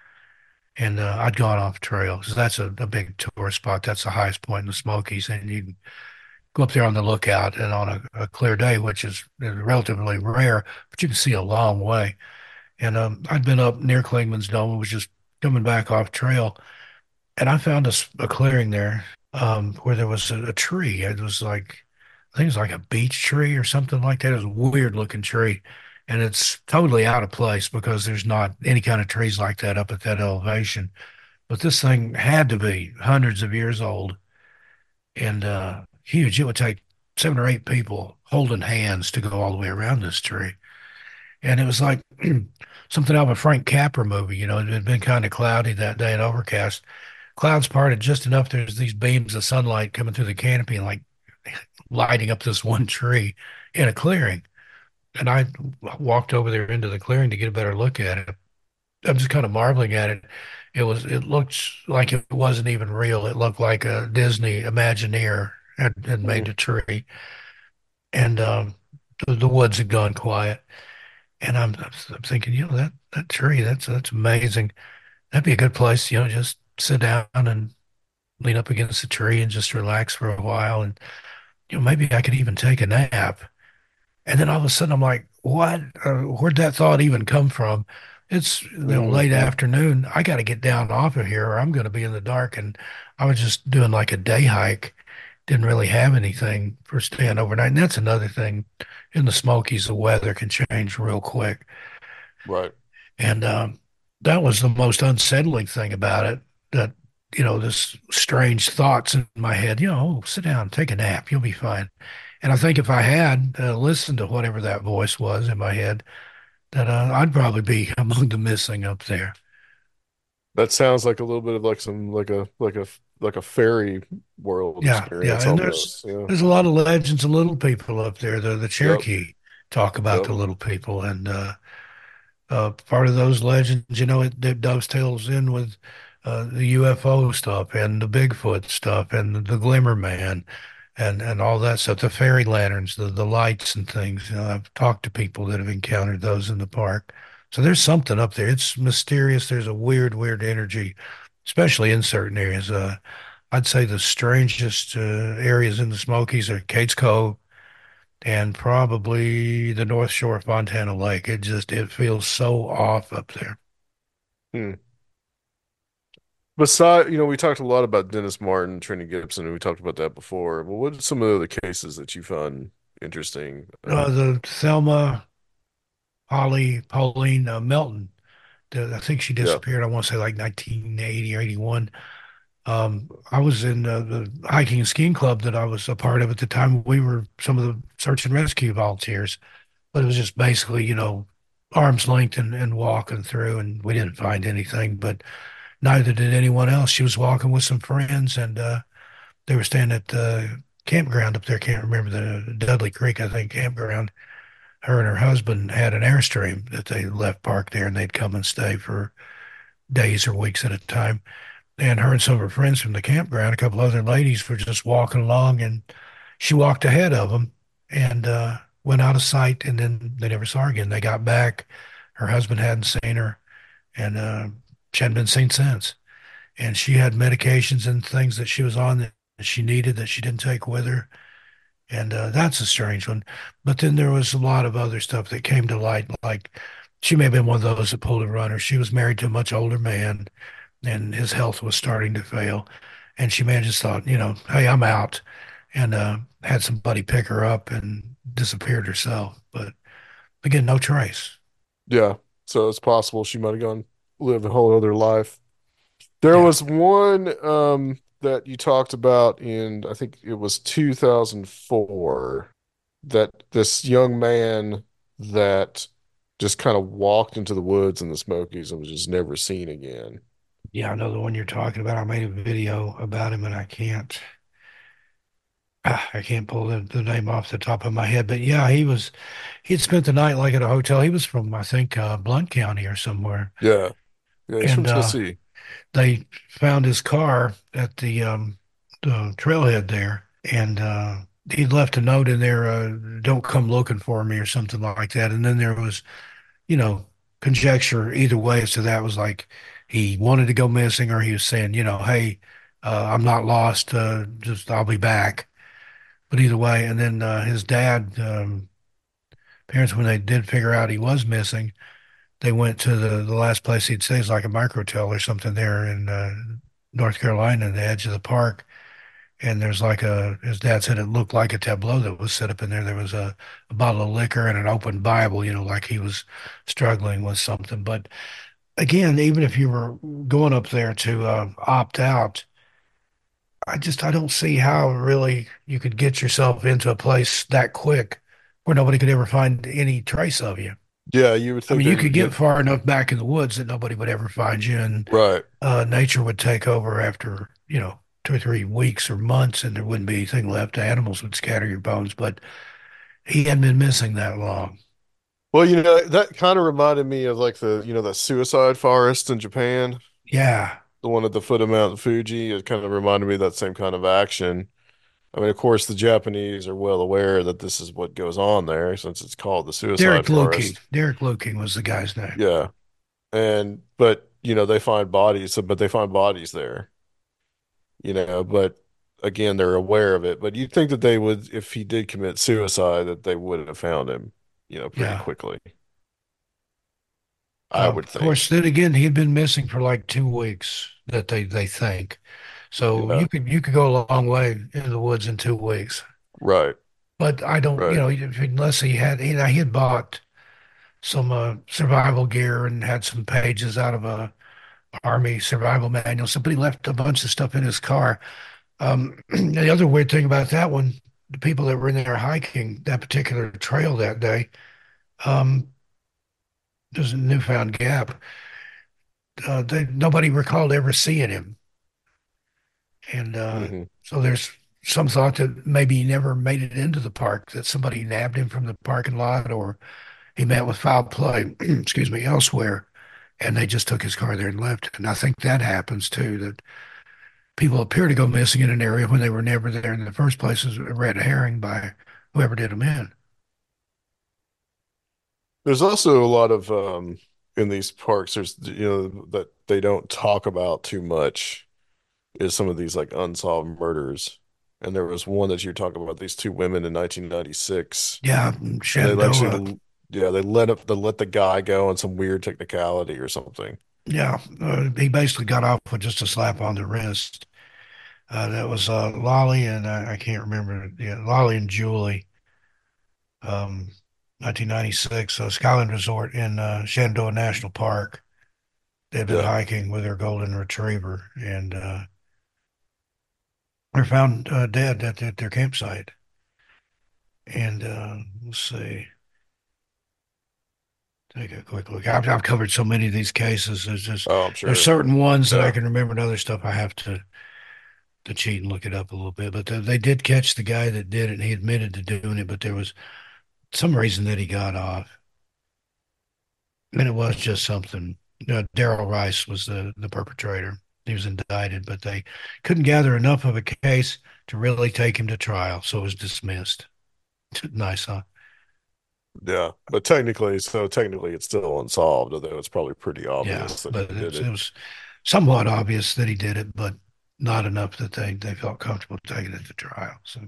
and uh, I'd gone off trail because that's a, a big tourist spot. That's the highest point in the Smokies, and you can go up there on the lookout and on a, a clear day, which is relatively rare, but you can see a long way. And um, I'd been up near Clingman's Dome and was just coming back off trail, and I found a, s- a clearing there um, where there was a, a tree. It was like, I think it was like a beech tree or something like that. It was a weird looking tree. And it's totally out of place because there's not any kind of trees like that up at that elevation. But this thing had to be hundreds of years old and uh, huge. It would take seven or eight people holding hands to go all the way around this tree. And it was like something out of a Frank Capra movie. You know, it had been kind of cloudy that day and overcast. Clouds parted just enough. There's these beams of sunlight coming through the canopy and like lighting up this one tree in a clearing. And I walked over there into the clearing to get a better look at it. I'm just kind of marveling at it. It was, it looked like it wasn't even real. It looked like a Disney Imagineer had, had made Mhm. a tree. And um, the, the woods had gone quiet. And I'm, I'm thinking, you know, that, that tree, that's, that's amazing. That'd be a good place, you know, just sit down and lean up against the tree and just relax for a while. And, you know, maybe I could even take a nap. And then all of a sudden I'm like, what? Uh, where'd that thought even come from? It's, you know, late Mhm. afternoon. I got to get down off of here or I'm going to be in the dark. And I was just doing like a day hike. Didn't really have anything for staying overnight. And that's another thing. In the Smokies, the weather can change real quick. Right. And um, that was the most unsettling thing about it. That, you know, this strange thoughts in my head, you know, oh, sit down, take a nap, you'll be fine. And I think if I had uh, listened to whatever that voice was in my head, that uh, I'd probably be among the missing up there. That sounds like a little bit of like some like a like a like a fairy world Yeah, yeah. experience And there's almost. Yeah. there's a lot of legends of little people up there. The the Yep. Cherokee talk about Yep. the little people, and uh, Uh, part of those legends, you know, it, it dovetails in with uh, the U F O stuff and the Bigfoot stuff and the, the Glimmer Man and, and all that stuff, the fairy lanterns, the, the lights and things. You know, I've talked to people that have encountered those in the park. So there's something up there. It's mysterious. There's a weird, weird energy, especially in certain areas. Uh, I'd say the strangest uh, areas in the Smokies are Kate's Cove and probably the North Shore of Fontana Lake. It just it feels so off up there. Hmm. Beside, you know, we talked a lot about Dennis Martin, Trini Gibson, and we talked about that before. But what are some of the other cases that you found interesting? Uh, Um, the Thelma, Holly, Pauline uh, Melton The, I think she Yeah. disappeared. I want to say like nineteen eighty or eighty-one. Um, I was in uh, the hiking and skiing club that I was a part of at the time. We were some of the search and rescue volunteers, but it was just basically, you know, arm's length and, and walking through, and we didn't find anything, but neither did anyone else. She was walking with some friends, and uh, they were staying at the campground up there. Can't remember the Dudley Creek, I think, campground. Her and her husband had an Airstream that they left parked there, and they'd come and stay for days or weeks at a time. And her and some of her friends from the campground, a couple other ladies, were just walking along, and she walked ahead of them and uh, went out of sight. And then they never saw her again. They got back. Her husband hadn't seen her, and uh, she hadn't been seen since. And she had medications and things that she was on that she needed that she didn't take with her. And uh, that's a strange one. But then there was a lot of other stuff that came to light, like she may have been one of those that pulled a runner. She was married to a much older man, and his health was starting to fail. And she may have just thought, you know, hey, I'm out, and uh, had somebody pick her up and disappeared herself. But again, no trace. Yeah. So it's possible she might have gone live a whole other life. There Yeah. was one um that you talked about in, I think it was two thousand four, that this young man that just kind of walked into the woods in the Smokies and was just never seen again. Yeah, I know the one you're talking about. I made a video about him, and I can't, ah, I can't pull the, the name off the top of my head. But yeah, he was, he had spent the night like at a hotel. He was from, I think, uh, Blount County or somewhere. Yeah. Yeah, he's from And uh, Tennessee. they found his car at the um, the trailhead there, and uh, he'd left a note in there, uh, "Don't come looking for me" or something like that. And then there was, you know, conjecture either way as to that. Was like he wanted to go missing, or he was saying, you know, "Hey, uh, I'm not lost. Uh, just I'll be back." But either way, and then uh, his dad, um, parents, when they did figure out he was missing, they went to the, the last place he'd stay, is like a microtel or something there in uh, North Carolina, the edge of the park. And there's like a, his dad said it looked like a tableau that was set up in there. There was a, a bottle of liquor and an open Bible, you know, like he was struggling with something. But again, even if you were going up there to uh, opt out, I just, I don't see how really you could get yourself into a place that quick where nobody could ever find any trace of you. Yeah, you would I think mean, they you could would get get far enough back in the woods that nobody would ever find you, and right. uh, nature would take over after, you know, two or three weeks or months, and there wouldn't be anything left. The animals would scatter your bones, but he hadn't been missing that long. Well, you know, that kind of reminded me of like the, you know, that suicide forest in Japan, Yeah, the one at the foot of Mount Fuji. It kind of reminded me of that same kind of action. I mean, of course, the Japanese are well aware that this is what goes on there since it's called the suicide Derek Lukey. forest. Derek Lukey was the guy's name. Yeah. And, but, you know, they find bodies, so, but they find bodies there, you know, but again, they're aware of it. But you'd think that they would, if he did commit suicide, that they would have found him, you know, pretty Yeah. quickly. I Uh, would of course, think. then again, he had been missing for like two weeks that they they think. So Yeah. you could you could go a long way in the woods in two weeks. Right. But I don't, you Right. know, if- unless he had, he, he had bought some uh, survival gear and had some pages out of a army survival manual. Somebody left a bunch of stuff in his car. Um, the other weird thing about that one, the people that were in there hiking that particular trail that day, um, there's a newfound gap. Uh, they, nobody recalled ever seeing him, and uh, Hmm. so there's some thought that maybe he never made it into the park, that somebody nabbed him from the parking lot, or he met with foul play, excuse me, elsewhere, and they just took his car there and left. And I think that happens too, that people appear to go missing in an area when they were never there in the first place is a red herring by whoever did them in. There's also a lot of um in these parks, there's you know that they don't talk about too much is some of these like unsolved murders. And there was one that you're talking about, these two women in nineteen ninety-six, Yeah, and they Shenandoah. actually yeah, they let up they let the guy go on some weird technicality or something. Yeah, uh, he basically got off with just a slap on the wrist. Uh, that was uh, Lolly and uh, I can't remember. Yeah, Lolly and Julie, um, nineteen ninety-six, uh, Skyline Resort in uh, Shenandoah National Park. They'd been Yeah. hiking with their golden retriever, and uh, they're found uh, dead at, at their campsite. And uh, let's see, take a quick look. I've, I've covered so many of these cases. There's just Oh, I'm there's sure. certain ones that I Yeah. can remember, and other stuff I have to to cheat and look it up a little bit. But they, they did catch the guy that did it, and he admitted to doing it. But there was some reason that he got off, and it was just something. Uh, Daryl Rice was the the perpetrator. He was indicted, but they couldn't gather enough of a case to really take him to trial, so it was dismissed. Nice, huh? Yeah. But technically, so technically it's still unsolved, although it's probably pretty Yeah, obvious that he but did it, it. it was somewhat obvious that he did it, but not enough that they they felt comfortable taking it to trial. So,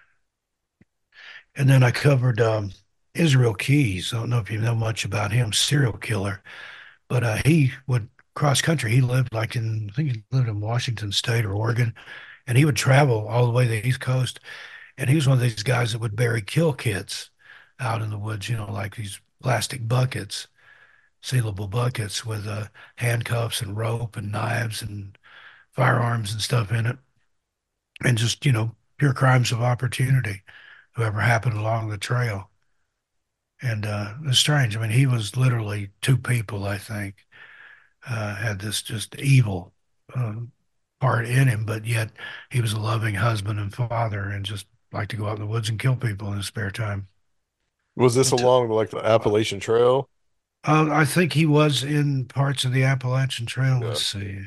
and then I covered um, Israel Keys. I don't know if you know much about him, serial killer, but uh, he would cross country. He lived like in, I think he lived in Washington State or Oregon, and he would travel all the way to the East Coast. And he was one of these guys that would bury kill kits out in the woods, you know, like these plastic buckets, sealable buckets with uh, handcuffs and rope and knives and firearms and stuff in it, and just, you know, pure crimes of opportunity, whoever happened along the trail. And uh, it's strange. I mean, he was literally two people, I think, uh, had this just evil uh, part in him, but yet he was a loving husband and father and just liked to go out in the woods and kill people in his spare time. Was this Until, along like the Appalachian Trail? uh, I think he was in parts of the Appalachian Trail. Yeah. Let's see.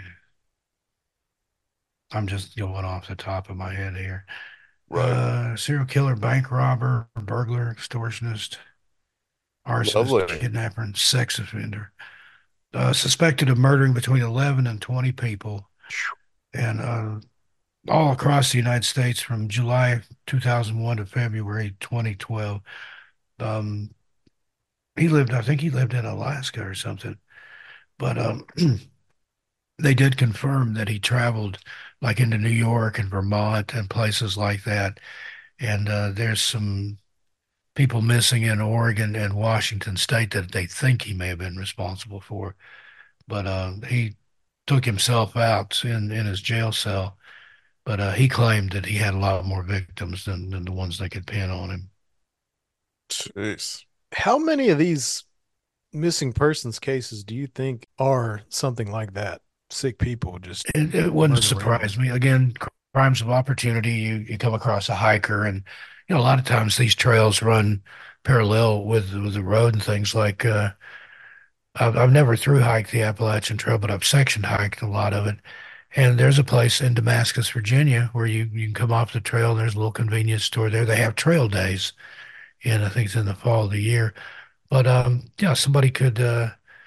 I'm just going off the top of my head here. Right. Uh, serial killer, bank robber, burglar, extortionist, arsonist, Lovely. kidnapper, and sex offender. Uh, suspected of murdering between eleven and twenty people, and uh, all across the United States from July two thousand one to February twenty twelve. Um, he lived, I think he lived in Alaska or something, but um, they did confirm that he traveled like into New York and Vermont and places like that. And uh, there's some people missing in Oregon and Washington State that they think he may have been responsible for. But uh, he took himself out in, in his jail cell. But uh, he claimed that he had a lot more victims than, than the ones they could pin on him. Jeez. How many of these missing persons cases do you think are something like that? Sick people just It, it wouldn't running around. surprise me. Again, crimes of opportunity. You you come across a hiker, and you know a lot of times these trails run parallel with with the road and things like. Uh, I've I've never through hiked the Appalachian Trail, but I've section hiked a lot of it. And there's a place in Damascus, Virginia, where you you can come off the trail. And there's a little convenience store there. They have trail days, and I think it's in the fall of the year. But um, yeah, somebody could. Uh,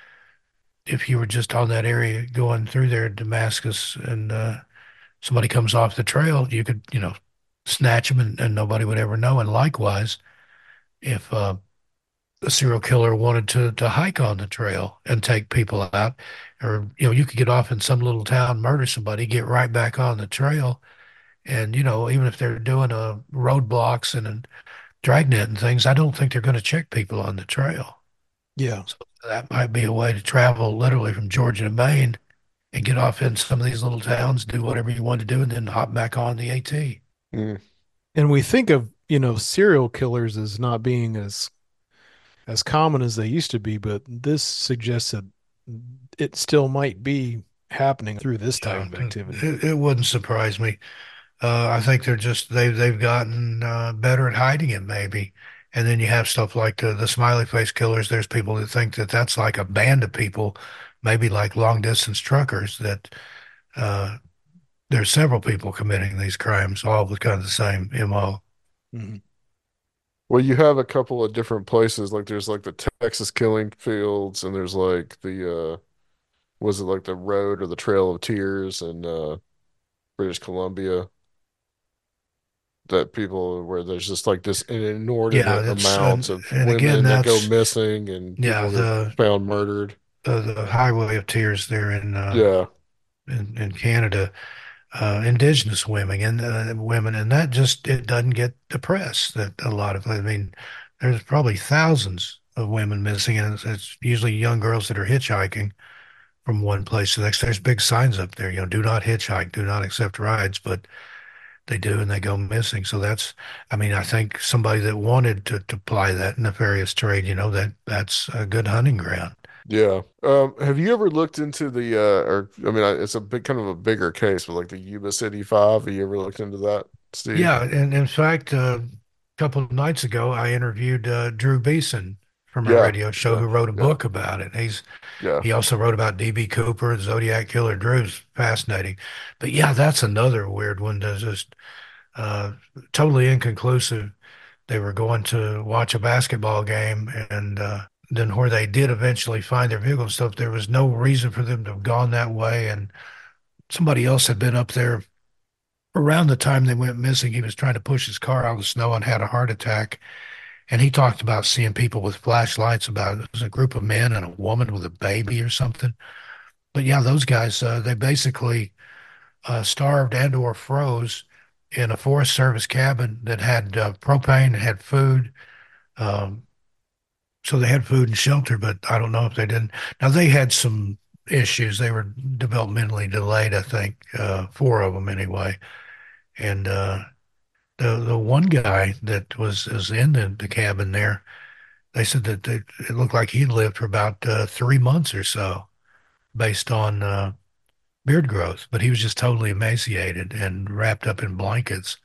if you were just on that area going through there, Damascus, and uh, somebody comes off the trail, you could, you know, snatch them and, and nobody would ever know. And likewise, if uh, a serial killer wanted to to hike on the trail and take people out, or you know, you could get off in some little town, murder somebody, get right back on the trail, and you know, even if they're doing a roadblocks and a dragnet and things, I don't think they're going to check people on the trail. Yeah. So that might be a way to travel literally from Georgia to Maine and get off in some of these little towns, do whatever you want to do, and then hop back on the AT. Mm. And we think of, you know, serial killers as not being as as common as they used to be, but this suggests that it still might be happening through this type Yeah, of activity. it, it wouldn't surprise me. Uh, I think they're just they've they've gotten uh, better at hiding it, maybe. And then you have stuff like the, the smiley face killers. There's people that think that that's like a band of people, maybe like long distance truckers. That uh, there's several people committing these crimes, all with kind of the same M O. Mhm. Well, you have a couple of different places. Like there's like the Texas killing fields, and there's like the uh was it like the road or the Trail of Tears in uh British Columbia that people where there's just like this an Yeah, inordinate it's amounts and of and again women that go that's missing and yeah people get the found murdered. the, the Highway of Tears there in uh, Yeah. in, in Canada. Uh, indigenous women and uh, women, and that just it doesn't get the press that a lot of. I mean, there's probably thousands of women missing, and it's, it's usually young girls that are hitchhiking from one place to the next. There's big signs up there, you know, do not hitchhike, do not accept rides, but they do and they go missing. So that's, I mean, I think somebody that wanted to, to ply that nefarious trade, you know, that that's a good hunting ground. Yeah. Um, have you ever looked into the uh or I mean I, it's a big kind of a bigger case, but like the Yuba City Five, have you ever looked into that, Steve? Yeah, and in fact, uh, a couple of nights ago, I interviewed uh, Drew Beeson from a Yeah. radio show Yeah. who wrote a Yeah. book about it. He's Yeah. he also wrote about D B. Cooper, Zodiac Killer. Drew's fascinating, but yeah, that's another weird one. That's just uh, totally inconclusive. They were going to watch a basketball game, and uh, then where they did eventually find their vehicle and stuff, there was no reason for them to have gone that way, and somebody else had been up there around the time they went missing. He was trying to push his car out of the snow and had a heart attack. And he talked about seeing people with flashlights. About it was a group of men and a woman with a baby or something. But yeah, those guys uh, they basically uh, starved and or froze in a Forest Service cabin that had uh, propane, had food. Um, so they had food and shelter, but I don't know if they didn't. Now they had some issues. They were developmentally delayed, I think, uh, four of them anyway. And uh, the the one guy that was was in the, the cabin there, they said that they, it looked like he'd lived for about uh, three months or so, based on uh, beard growth. But he was just totally emaciated and wrapped up in blankets.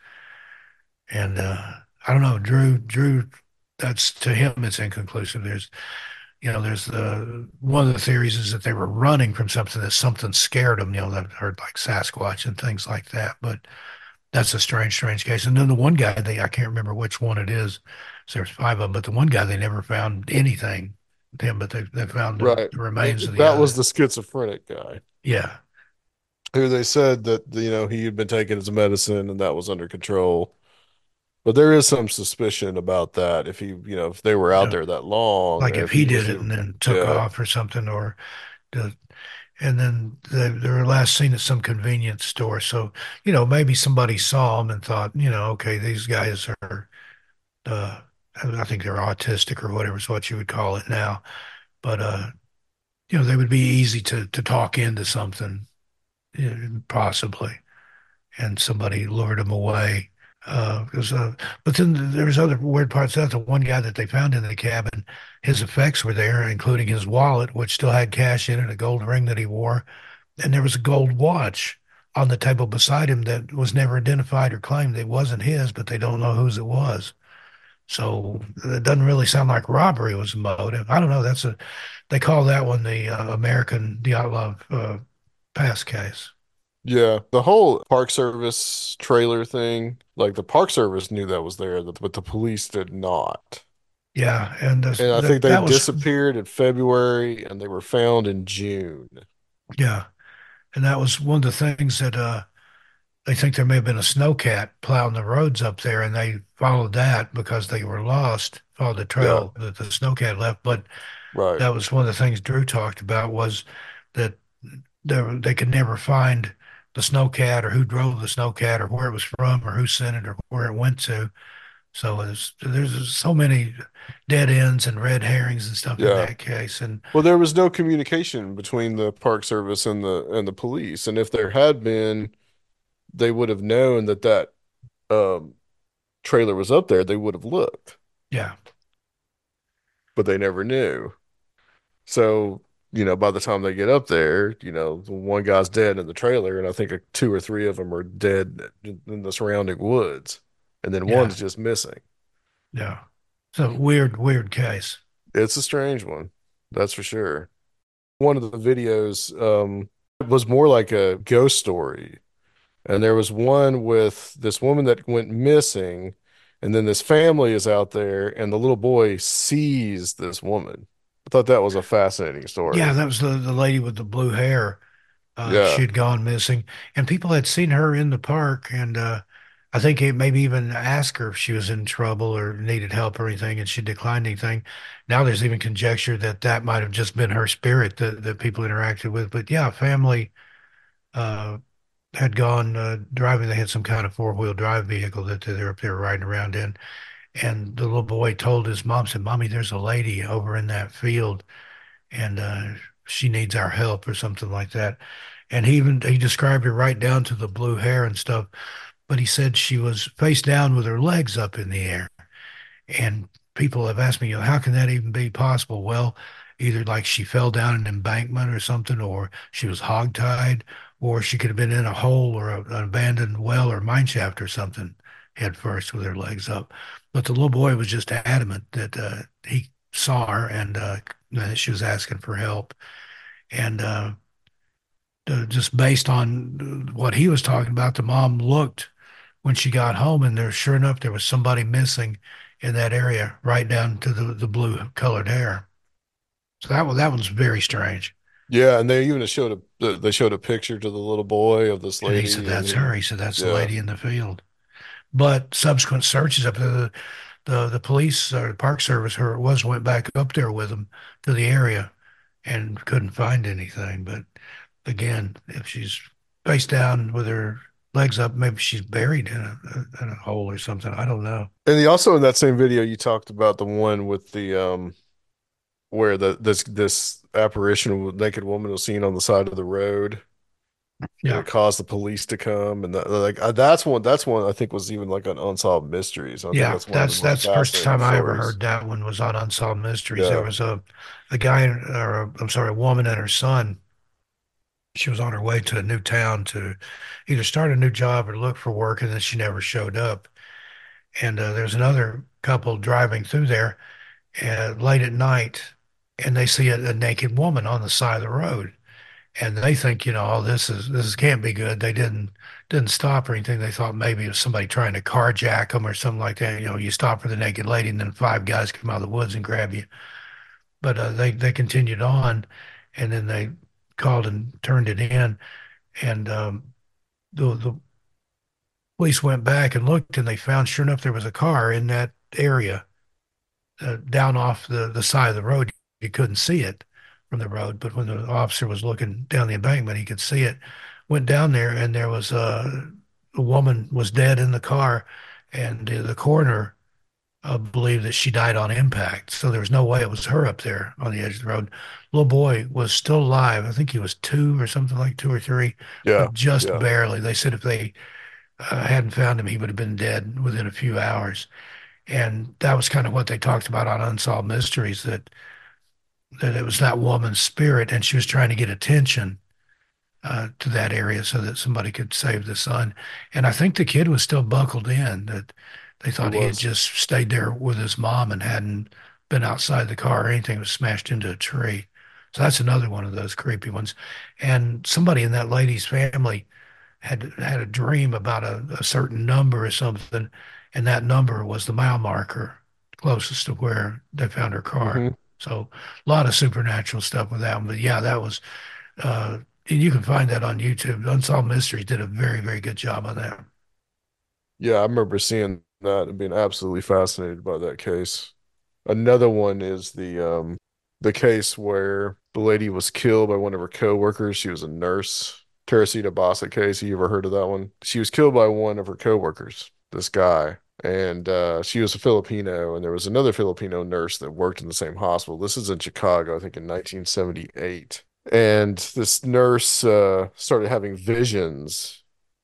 And uh, I don't know, Drew. Drew, that's to him, it's inconclusive. There's, you know, there's the one of the theories is that they were running from something, that something scared them. You know, that heard like Sasquatch and things like that. But that's a strange, strange case. And then the one guy, they I can't remember which one it is. So there's five of them, but the one guy they never found anything with him, but they they found the, Right. the remains Th- of the That was other. the schizophrenic guy Yeah, who they said that, you know, he had been taking his medicine and that was under control. But there is some suspicion about that if he, you know, if they were out yeah. there that long Like and if if he he was did it even, and then took yeah, off or something, or the, and then they, they were last seen at some convenience store. So you know maybe somebody saw them and thought, you know, okay, these guys are, uh, I think they're autistic or whatever is what you would call it now. But uh, you know, they would be easy to to talk into something, eh, possibly, and somebody lured them away. Uh, because, uh, but then there's other weird parts of that. The one guy that they found in the cabin, his effects were there, including his wallet, which still had cash in it, a gold ring that he wore, and there was a gold watch on the table beside him that was never identified or claimed. It wasn't his, but they don't know whose it was. So it doesn't really sound like robbery was the motive. I don't know. That's a They call that one the uh, American Dyatlov uh, pass case. yeah. The whole Park Service trailer thing, like the Park Service knew that was there, but the police did not. Yeah, and this, And I think that they that was disappeared in February and they were found in June. yeah, and that was one of the things that uh, they think there may have been a snowcat plowing the roads up there, and they followed that because they were lost, followed the Yeah, trail that the snowcat left. But right. that was one of the things Drew talked about was that there, they could never find the snowcat or who drove the snowcat or where it was from or who sent it or where it went to. So it's, there's so many dead ends and red herrings and stuff in Yeah. that case. And Well, there was no communication between the Park Service and the and the police. And if there had been, they would have known that that um, trailer was up there. They would have looked, yeah, but they never knew. So, you know, by the time they get up there, you know, the one guy's dead in the trailer, and I think uh, two or three of them are dead in the surrounding woods, and then yeah, one's just missing. yeah. So weird, weird case. It's a strange one, that's for sure. One of the videos um, was more like a ghost story. And there was one with this woman that went missing, and then this family is out there, and the little boy sees this woman. I thought that was a fascinating Yeah, story. that was the, the lady with the blue hair. Uh, Yeah, she had gone missing, and people had seen her in the park, and uh, I think it maybe even asked her if she was in trouble or needed help or anything, and she declined anything. Now there's even conjecture that that might have just been her spirit that, that people interacted with. But yeah, family uh, had gone uh, driving. They had some kind of four-wheel drive vehicle that they were up there riding around in, and the little boy told his mom, said, "Mommy, there's a lady over in that field." And uh, she needs our help or something like that. And he even he described her right down to the blue hair and stuff. But he said she was face down with her legs up in the air. And people have asked me, you know, how can that even be possible? Well, either like she fell down an embankment or something, or she was hogtied, or she could have been in a hole or a, an abandoned well or mine shaft or something head first with her legs up. But the little boy was just adamant that uh, he saw her and uh, that she was asking for help. And uh, uh, just based on what he was talking about, the mom looked when she got home, and there, sure enough, there was somebody missing in that area, right down to the the blue colored hair. So that was that one's very strange. Yeah, and they even showed a they showed a picture to the little boy of this And he said lady, and that's he, her. He said that's the yeah, lady in the field. But subsequent searches up the the the police or the Park Service, who it was, went back up there with them to the area and couldn't find anything. But again, if she's face down with her legs up, maybe she's buried in a, in a hole or something. I don't know. and he also in that same video you talked about the one with the um where the this this apparition of a naked woman was seen on the side of the road, and Yeah. it caused the police to come, and that, like uh, that's one that's one I think was even like an unsolved mysteries. I think Yeah, that's one of the that's most that's the first fascinating time I ever stories. heard that one was on Unsolved Mysteries. There Yeah, was a a guy or a, I'm sorry, a woman and her son. She was on her way to a new town to either start a new job or look for work, and then she never showed up. And uh, there's another couple driving through there uh, late at night, and they see a, a naked woman on the side of the road, and they think, you know, oh, this is this is, can't be good. They didn't didn't stop or anything. They thought maybe it was somebody trying to carjack them or something like that. You know, you stop for the naked lady, and then five guys come out of the woods and grab you. But uh, they they continued on, and then they called and turned it in, and um, the the police went back and looked, and they found, sure enough, there was a car in that area uh, down off the the side of the road. You couldn't see it from the road, but when the officer was looking down the embankment, he could see it. Went down there, and there was a, a woman was dead in the car, and the, the coroner uh, believed that she died on impact. So there was no way it was her up there on the edge of the road. Little boy was still alive. I think he was two or something, like two or three, yeah, but just yeah. barely. They said if they uh, hadn't found him, he would have been dead within a few hours. And that was kind of what they talked about on Unsolved Mysteries, that that it was that woman's spirit, and she was trying to get attention uh, to that area so that somebody could save the son. And I think the kid was still buckled in, that they He thought he had was. just stayed there with his mom and hadn't been outside the car or anything, was smashed into a tree. So that's another one of those creepy ones. And somebody in that lady's family had had a dream about a, a certain number or something, and that number was the mile marker closest to where they found her car. Hmm. So a lot of supernatural stuff with that one. But yeah, that was uh and you can find that on YouTube. Unsolved Mysteries did a very, very good job on that. Yeah, I remember seeing that and being absolutely fascinated by that case. Another one is the um the case where the lady was killed by one of her coworkers. She was a nurse. Teresita Bassett case. You ever heard of that one? She was killed by one of her coworkers, this guy. And uh, she was a Filipino, and there was another Filipino nurse that worked in the same hospital. This is in Chicago, I think in nineteen seventy-eight. And this nurse uh, started having visions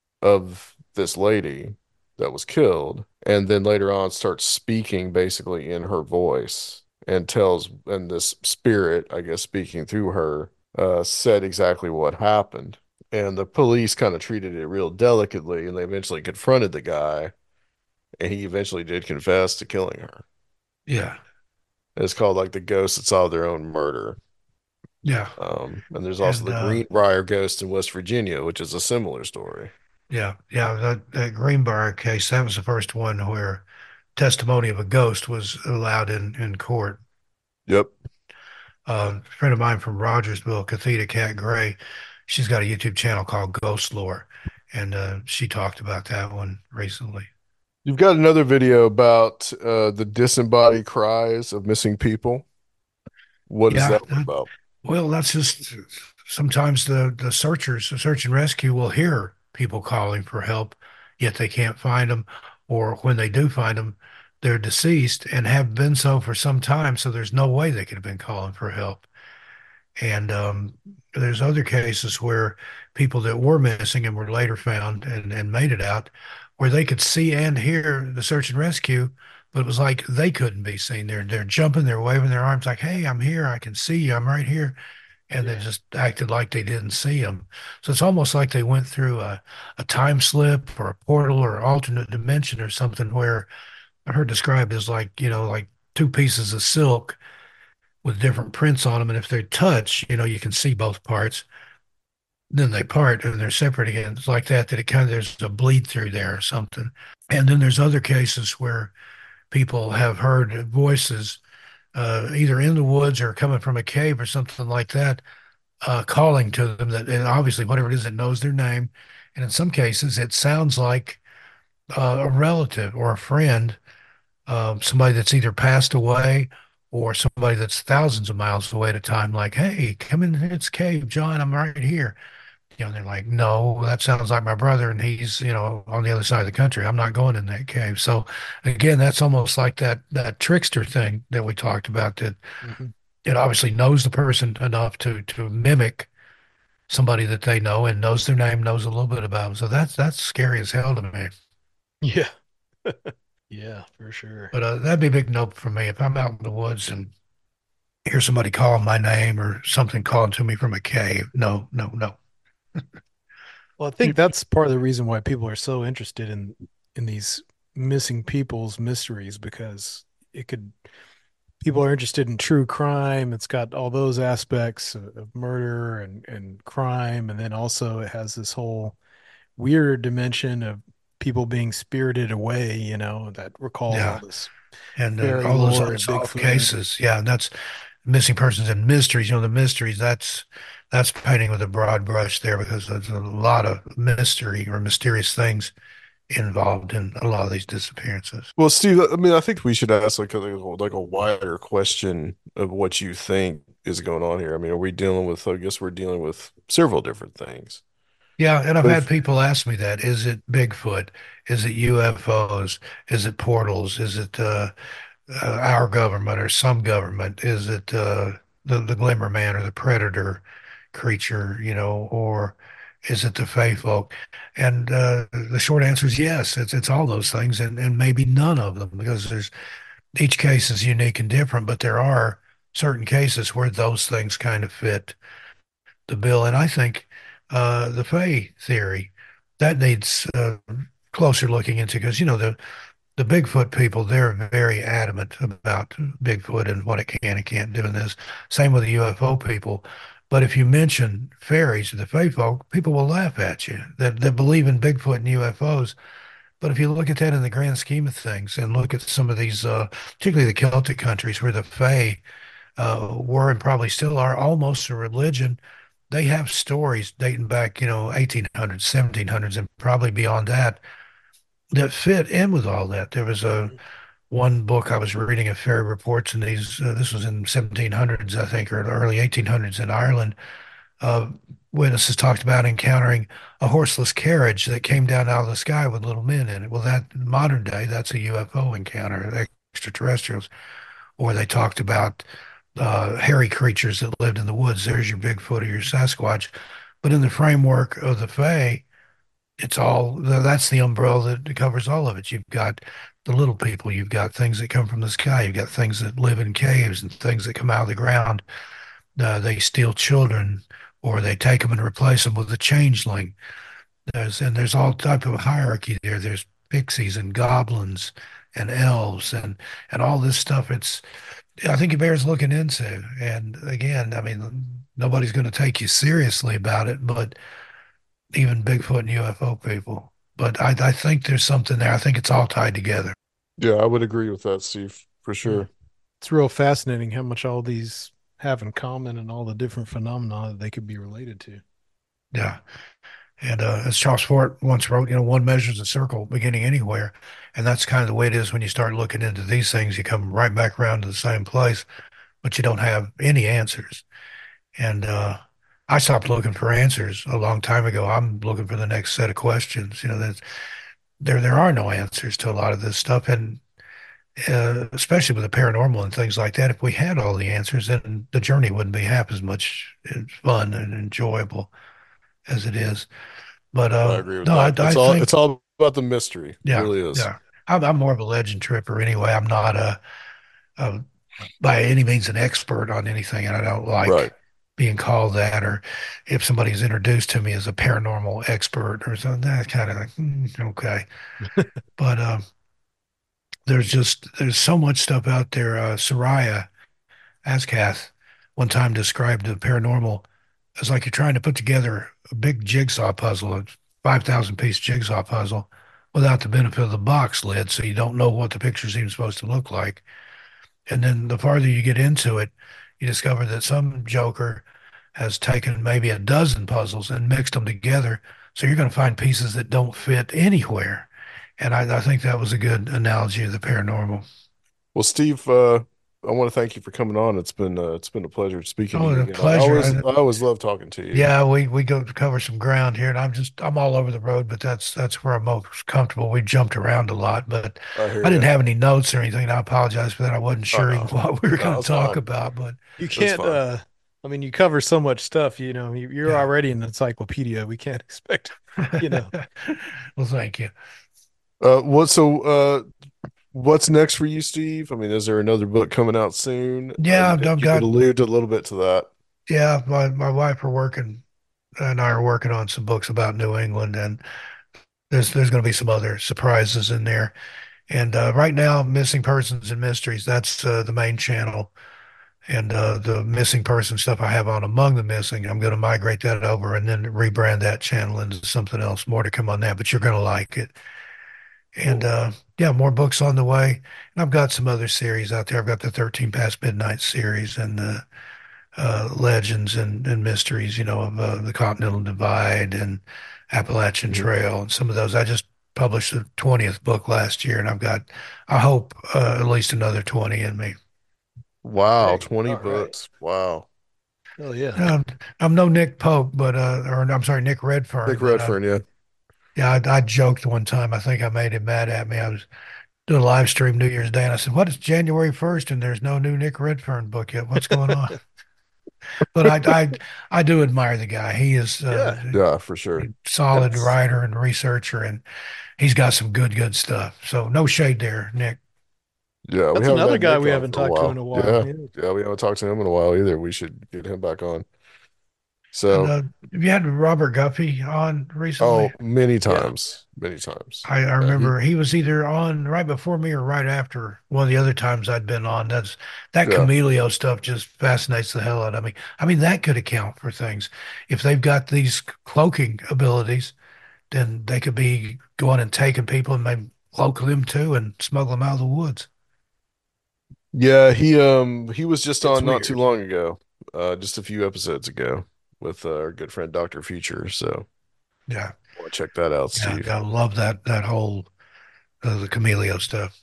of this lady that was killed, and then later on starts speaking basically in her voice and tells, and this spirit, I guess, speaking through her, uh, said exactly what happened. And the police kind of treated it real delicately, and they eventually confronted the guy, and he eventually did confess to killing her. Yeah. It's called like the ghost that saw their own murder. Yeah. Um, and there's also And the uh Greenbrier ghost in West Virginia, which is a similar story. yeah, yeah, that, that Greenbrier case, that was the first one where testimony of a ghost was allowed in in court. Yep. Uh, a friend of mine from Rogersville, Catheta Cat Gray, she's got a YouTube channel called Ghost Lore, and uh, she talked about that one recently. You've got another video about uh, the disembodied cries of missing people. What is Yeah, that one that, about? well, that's just sometimes the the searchers, the search and rescue will hear people calling for help, yet they can't find them, or when they do find them, they're deceased and have been so for some time, so there's no way they could have been calling for help. And um, there's other cases where people that were missing and were later found and, and made it out, where they could see and hear the search and rescue, but it was like they couldn't be seen. They're they're jumping, they're waving their arms like, "Hey, I'm here. I can see you. I'm right here." And they Yeah. just acted like they didn't see them. So it's almost like they went through a, a time slip or a portal or alternate dimension or something where I heard described as like, you know, like two pieces of silk with different prints on them. And if they touch, you know, you can see both parts. Then they part and they're separate again. It's like that, that it kind of, there's a bleed through there or something. And then there's other cases where people have heard voices, uh, either in the woods or coming from a cave or something like that, uh, calling to them that, and obviously whatever it is, it knows their name. And in some cases, it sounds like uh, a relative or a friend, um, somebody that's either passed away or somebody that's thousands of miles away at a time, like, "Hey, come in its cave, John, I'm right here." You know, they're like, "No, that sounds like my brother, and he's, you know, on the other side of the country. I'm not going in that cave." So again, that's almost like that that trickster thing that we talked about, that Hmm. it obviously knows the person enough to to mimic somebody that they know and knows their name, knows a little bit about them. So that's that's scary as hell to me. Yeah. Yeah, for sure. But uh, that'd be a big nope for me if I'm out in the woods and hear somebody calling my name or something calling to me from a cave. No, no, no. Well, I think that's part of the reason why people are so interested in in these missing people's mysteries because it could people are interested in true crime. It's got all those aspects of, of murder and and crime, and then also it has this whole weird dimension of people being spirited away, you know, that recalls all Yeah. this And uh, fairy all those lore and unsolved Bigfoot. cases. Yeah. And that's missing persons and mysteries. You know, the mysteries, that's that's painting with a broad brush there because there's a lot of mystery or mysterious things involved in a lot of these disappearances. Well, Steve, I mean, I think we should ask like a like a wider question of what you think is going on here. I mean, are we dealing with, I guess we're dealing with several different things. Yeah, and I've But had if, people ask me that. Is it Bigfoot? Is it U F Os? Is it portals? Is it uh, uh, our government or some government? Is it uh, the the Glimmer Man or the Predator creature? You know, or is it the Fae folk? And uh, the short answer is yes. It's it's all those things, and and maybe none of them because there's each case is unique and different. But there are certain cases where those things kind of fit the bill. And I think uh, the Fay theory that needs uh, closer looking into because you know the the Bigfoot people, they're very adamant about Bigfoot and what it can and can't do in this. Same with the U F O people. But if you mention fairies, the Fae folk, people will laugh at you that, that believe in Bigfoot and U F Os. But if you look at that in the grand scheme of things and look at some of these, uh, particularly the Celtic countries where the Fae uh, were and probably still are almost a religion, they have stories dating back, you know, eighteen hundreds, seventeen hundreds, and probably beyond that that fit in with all that. There was a one book I was reading of fairy reports, and these uh, this was in seventeen hundreds, I think, or the early eighteen hundreds in Ireland. Uh, Witnesses talked about encountering a horseless carriage that came down out of the sky with little men in it. Well, that modern day, that's a U F O encounter, extraterrestrials. Or they talked about uh, hairy creatures that lived in the woods. There's your Bigfoot or your Sasquatch. But in the framework of the Fae, it's all that's the umbrella that covers all of it. You've got the little people, you've got things that come from the sky, you've got things that live in caves and things that come out of the ground. Uh, they steal children, or they take them and replace them with a changeling. There's and there's all type of hierarchy there. There's pixies and goblins and elves and and all this stuff. It's I think it bears looking into. And again, I mean, nobody's going to take you seriously about it, but even Bigfoot and U F O people. But I, I think there's something there. I think it's all tied together. yeah, I would agree with that, Steve, for Yeah. sure. It's real fascinating how much all these have in common and all the different phenomena that they could be related to. Yeah. And uh, as Charles Fort once wrote, you know, one measures a circle beginning anywhere. And that's kind of the way it is when you start looking into these things. You come right back around to the same place, but you don't have any answers. And uh, I stopped looking for answers a long time ago. I'm looking for the next set of questions. You know, that there there are no answers to a lot of this stuff. And uh, especially with the paranormal and things like that. If we had all the answers, then the journey wouldn't be half as much uh, fun and enjoyable as it is. But I um, agree with no, I, that. It's I all think, it's all about the mystery. It yeah, really is. yeah. I'm, I'm more of a legend tripper anyway. I'm not a, a by any means an expert on anything, and I don't Right. like being called that. Or if somebody's introduced to me as a paranormal expert or something, that kind of like, mm, okay. But um, there's just there's so much stuff out there. Uh, Soraya Ascath one time described the paranormal as like you're trying to put together a big jigsaw puzzle, a five thousand piece jigsaw puzzle, without the benefit of the box lid, so you don't know what the picture's even supposed to look like. And then the farther you get into it, you discover that some joker has taken maybe a dozen puzzles and mixed them together. So you're going to find pieces that don't fit anywhere. And I, I think that was a good analogy of the paranormal. Well, Steve, uh, I want to thank you for coming on. It's been uh, it's been a pleasure speaking to Oh, you a again. I pleasure. always I I, always love talking to you. yeah, we we go to cover some ground here, and I'm just I'm all over the road, but that's that's where I'm most comfortable. We jumped around a lot, but I hear I didn't you. have any notes or anything. And I apologize for that. I wasn't Oh sure even no, what we were no, going to it's talk fine. about, but You It's can't, fine. uh, I mean, you cover so much stuff, you know, you- you're yeah. already an encyclopedia. We can't expect, you know. Well, thank you. Uh, what so uh, what's next for you, Steve? I mean, is there another book coming out soon? Uh, Yeah, you I've, could I've you could got allude a little bit to that. yeah. My my wife are working and I are working on some books about New England, and there's there's going to be some other surprises in there. And uh, right now, Missing Persons and Mysteries, that's uh, the main channel. And uh, the missing person stuff I have on Among the Missing, I'm going to migrate that over and then rebrand that channel into something else. More to come on that, but you're going to like it. And Cool. uh, yeah, more books on the way. And I've got some other series out there. I've got the thirteen Past Midnight series and the uh, legends and, and mysteries, you know, of uh, the Continental Divide and Appalachian Mhm. Trail and some of those. I just published the twentieth book last year, and I've got, I hope, uh, at least another twenty in me. Wow, Dang. twenty All right. books. Wow. Oh yeah. Um, I'm no Nick Pope, but uh, or I'm sorry, Nick Redfern, Nick but uh, Redfern, yeah. yeah, I, I joked one time. I think I made him mad at me. I was doing a live stream New Year's Day, and I said, "What is January first, and there's no new Nick Redfern book yet? What's going on?" But I, I, I do admire the guy. He is Yeah. uh, Yeah, for a sure. solid That's writer and researcher, and he's got some good, good stuff. So no shade there, Nick. Yeah, we that's haven't another had guy Nick we on haven't for a talked to in while. a while. Yeah. Yeah. Yeah, we haven't talked to him in a while either. We should get him back on. And So, uh, have you had Robert Guffey on recently? oh, many Yeah. times, many times. I, I Yeah, he, remember he was either on right before me or right after one of the other times I'd been on. That's that yeah, Camelio stuff just fascinates the hell out of me. I mean, that could account for things. If they've got these cloaking abilities, then they could be going and taking people and maybe cloak them too and smuggle them out of the woods. yeah. He um he was just It's on not too weird. long ago, uh, just a few episodes ago with uh, our good friend doctor Future. So, Yeah, want to check that out, yeah, Steve. I love that that whole uh, the Camelio stuff.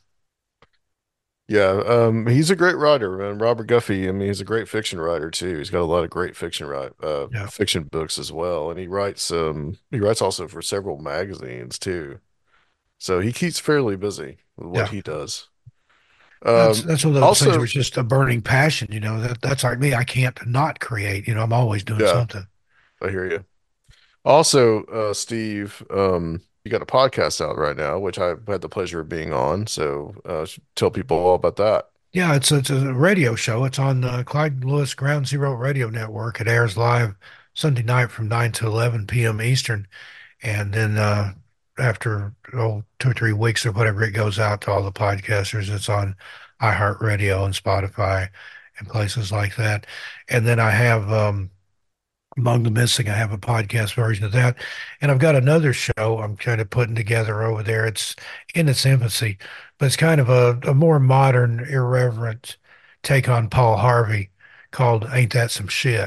Yeah, um, he's a great writer, man. Robert Guffey. I mean, he's a great fiction writer too. He's got a lot of great fiction write uh Yeah, fiction books as well, and he writes um he writes also for several magazines too. So he keeps fairly busy with what yeah. he does. That's Um, that's one of those things where also, it's just a burning passion. You know that that's like me. I can't not create. You know, I'm always doing yeah, something. I hear you. Also, uh, Steve, um, you got a podcast out right now, which I've had the pleasure of being on. So, uh, tell people all about that. Yeah, it's it's a radio show. It's on uh, Clyde Lewis Ground Zero Radio Network. It airs live Sunday night from nine to eleven p m. Eastern, and then uh, after oh, two or three weeks or whatever, it goes out to all the podcasters. It's on iHeartRadio and Spotify and places like that. And then I have um, Among the Missing. I have a podcast version of that, and I've got another show I'm kind of putting together over there. It's in its infancy, but it's kind of a, a more modern, irreverent take on Paul Harvey called "Ain't That Some Shit."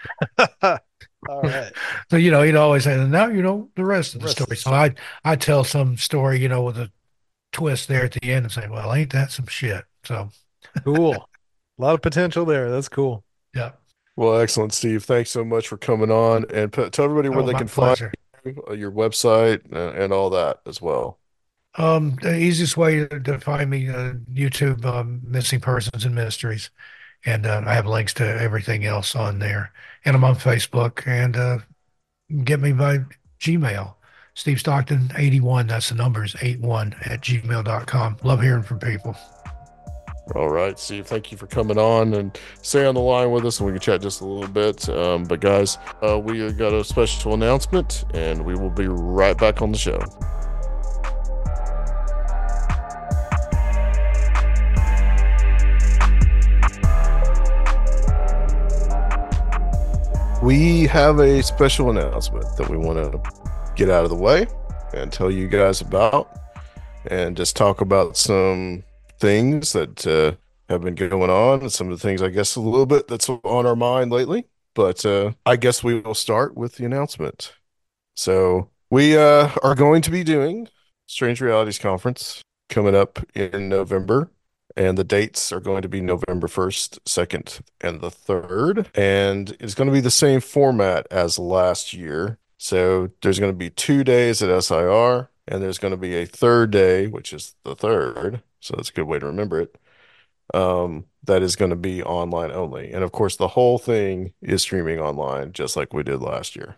All right. So you know, he'd always say, "Now you know the rest The of the rest of story." the So I story. I tell some story, you know, with a twist there at the end and say, "Well, ain't that some shit?" So Cool. A lot of potential there. That's cool. yeah. Well, excellent, Steve. Thanks so much for coming on, and p tell everybody where Oh, they my can find pleasure. you, uh, your website, and, and all that as well. Um, the easiest way to, to find me, uh, YouTube, um, Missing Persons and Mysteries, and uh, I have links to everything else on there. And I'm on Facebook, and uh, get me by Gmail. Steve Stockton eighty-one. That's the numbers eighty-one at gmail dot com. Love hearing from people. All right, Steve, thank you for coming on and stay on the line with us and we can chat just a little bit. Um, but, guys, uh, we got a special announcement and we will be right back on the show. We have a special announcement that we want to get out of the way and tell you guys about and just talk about some things that uh, have been going on and some of the things, I guess, a little bit that's on our mind lately. But uh, I guess we will start with the announcement. So we uh, are going to be doing Strange Realities Conference coming up in November. And the dates are going to be November first, second, and the third. And it's going to be the same format as last year. So there's going to be two days at S I R, and there's going to be a third day, which is the third. So that's a good way to remember it. Um, that is going to be online only. And of course, the whole thing is streaming online, just like we did last year.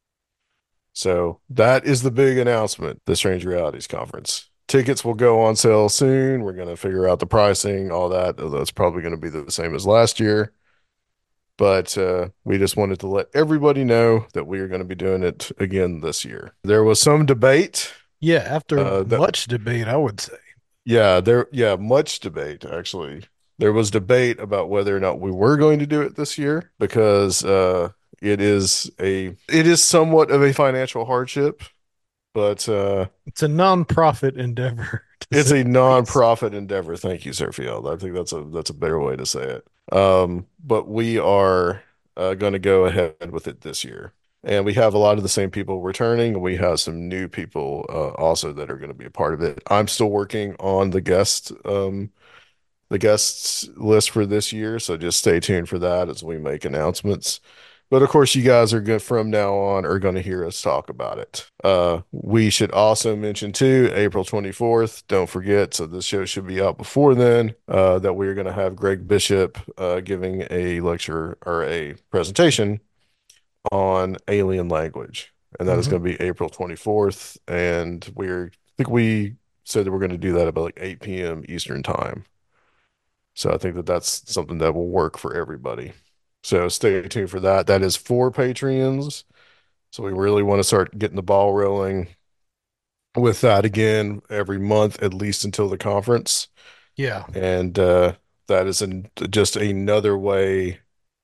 So that is the big announcement, the Strange Realities Conference. Tickets will go on sale soon. We're going to figure out the pricing, all that. Although it's probably going to be the same as last year. But uh, we just wanted to let everybody know that we are going to be doing it again this year. There was some debate. Yeah, after Uh, that, much debate, I would say. yeah, there, yeah, much debate, actually. There was debate about whether or not we were going to do it this year because uh, it is a, it is somewhat of a financial hardship, but uh, It's a non-profit endeavor, to it's say a the least. non-profit endeavor. Thank you, Sir Field. I think that's a that's a better way to say it. Um, but we are uh, going to go ahead with it this year, and we have a lot of the same people returning, and we have some new people uh, also that are going to be a part of it. I'm still working on the guest um, the guests list for this year, so just stay tuned for that as we make announcements. But of course, you guys are good from now on are going to hear us talk about it. Uh, we should also mention too, April twenty-fourth. Don't forget. So this show should be out before then. Uh, that we are going to have Greg Bishop uh, giving a lecture or a presentation on alien language, and that is Mhm. going to be April twenty-fourth. And we're I think we said that we're going to do that about like eight p m Eastern time. So I think that that's something that will work for everybody. So stay tuned for that. That is for Patreons. So we really want to start getting the ball rolling with that again every month, at least until the conference. Yeah, And uh, that is an, just another way,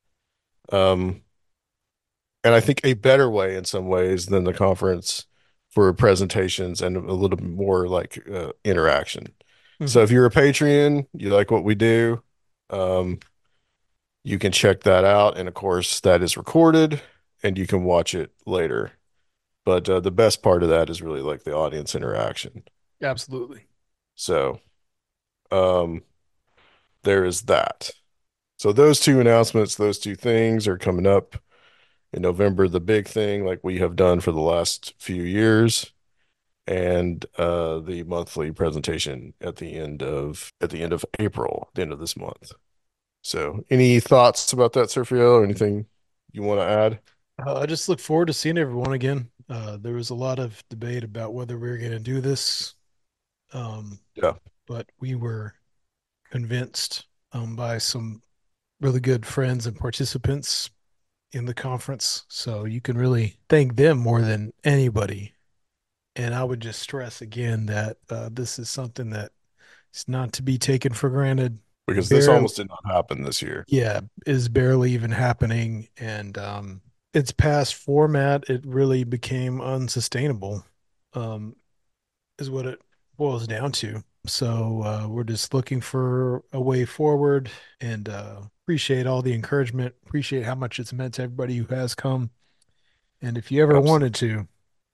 um, and I think a better way in some ways than the conference for presentations and a little bit more like uh, interaction. So Mhm. if you're a Patreon, you like what we do, um, you can check that out. And of course, that is recorded and you can watch it later. But uh, the best part of that is really like the audience interaction. Absolutely. So um, there is that. So those two announcements, those two things are coming up in November. The big thing, like we have done for the last few years, and uh, the monthly presentation at the end of at the end of April, the end of this month. So, any thoughts about that, Sergio, or anything you want to add? Uh, I just look forward to seeing everyone again. Uh, there was a lot of debate about whether we were going to do this, um, Yeah. but we were convinced um, by some really good friends and participants in the conference. So you can really thank them more than anybody. And I would just stress again that uh, this is something that is not to be taken for granted. Because this Barely, almost did not happen this year. yeah, is barely even happening. And um, its past format, it really became unsustainable, um, is what it boils down to. So uh, we're just looking for a way forward and uh, appreciate all the encouragement, appreciate how much it's meant to everybody who has come. And if you ever Absolutely. wanted to,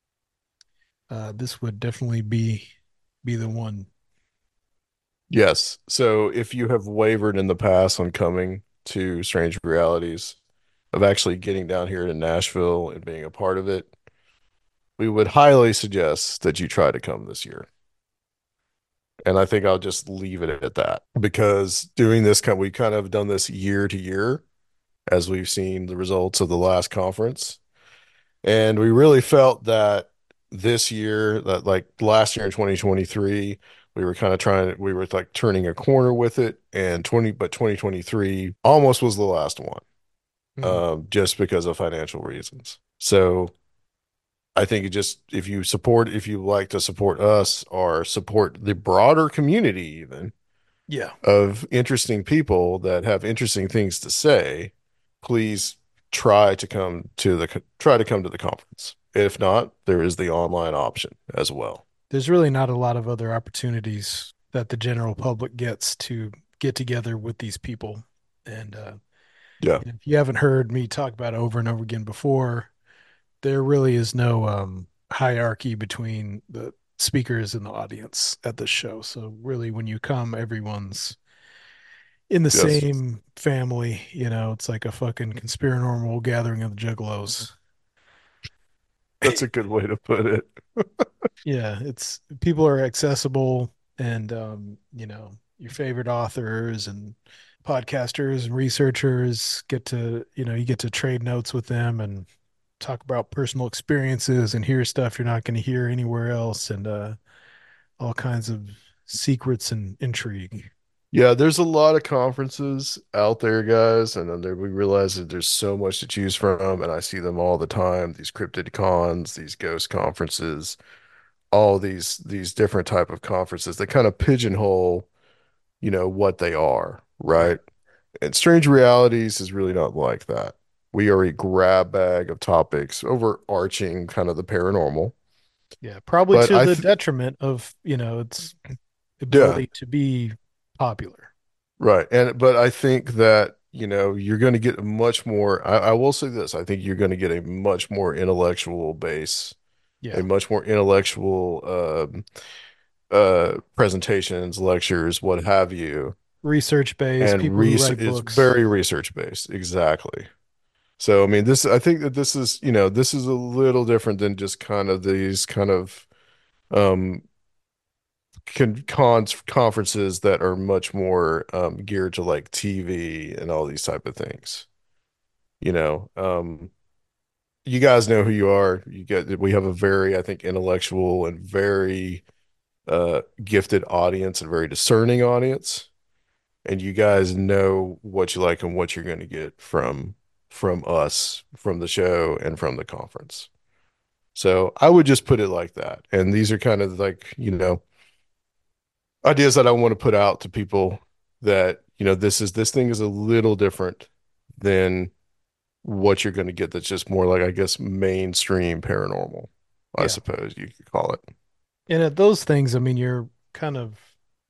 uh, this would definitely be be the one. Yes. So, if you have wavered in the past on coming to Strange Realities, of actually getting down here to Nashville and being a part of it, we would highly suggest that you try to come this year. And I think I'll just leave it at that because doing this kind, we kind of done this year to year as we've seen the results of the last conference. And we really felt that this year, that like last year in twenty twenty-three, we were kind of trying, we were like turning a corner with it. And twenty, but twenty twenty-three almost was the last one, Mhm. um, just because of financial reasons. So I think it just, if you support, if you like to support us or support the broader community, even Yeah. of interesting people that have interesting things to say, please try to come to the try to come to the conference. If not, there is the online option as well. There's really not a lot of other opportunities that the general public gets to get together with these people. And uh, Yeah, if you haven't heard me talk about it over and over again before, there really is no um, hierarchy between the speakers and the audience at this show. So really, when you come, everyone's in the yes, same family. You know, it's like a fucking conspiranormal gathering of the Juggalos. that's a good way to put it. Yeah, it's people are accessible, and um, you know, your favorite authors and podcasters and researchers get to, you know, you get to trade notes with them and talk about personal experiences and hear stuff you're not going to hear anywhere else, and uh all kinds of secrets and intrigue. Yeah, there's a lot of conferences out there, guys, and then there, we realize that there's so much to choose from, and I see them all the time. These cryptid cons, these ghost conferences, all these these different type of conferences that kind of pigeonhole, you know, what they are, Right. right? And Strange Realities is really not like that. We are a grab bag of topics overarching kind of the paranormal. Yeah, probably But to I the th detriment of, you know, its yeah, ability to be popular. right. And but I think that, you know, you're going to get a much more, I, I will say this, I think you're going to get a much more intellectual base, a Yeah. much more intellectual um uh presentations, lectures, what have you, Research based, and people who research write it's books. very research based. Exactly. So, I mean, this, I think that this is, you know, this is a little different than just kind of these kind of um con cons conferences that are much more um geared to like T V and all these type of things. You know, um you guys know who you are. You get we have a very, I think, intellectual and very uh gifted audience and very discerning audience. And you guys know what you like and what you're going to get from from us, from the show and from the conference. So I would just put it like that. And these are kind of like, you know, ideas that I want to put out to people that, you know, this is this thing is a little different than what you're going to get that's just more like, I guess, mainstream paranormal, I Yeah. suppose you could call it. And at those things, I mean, you're kind of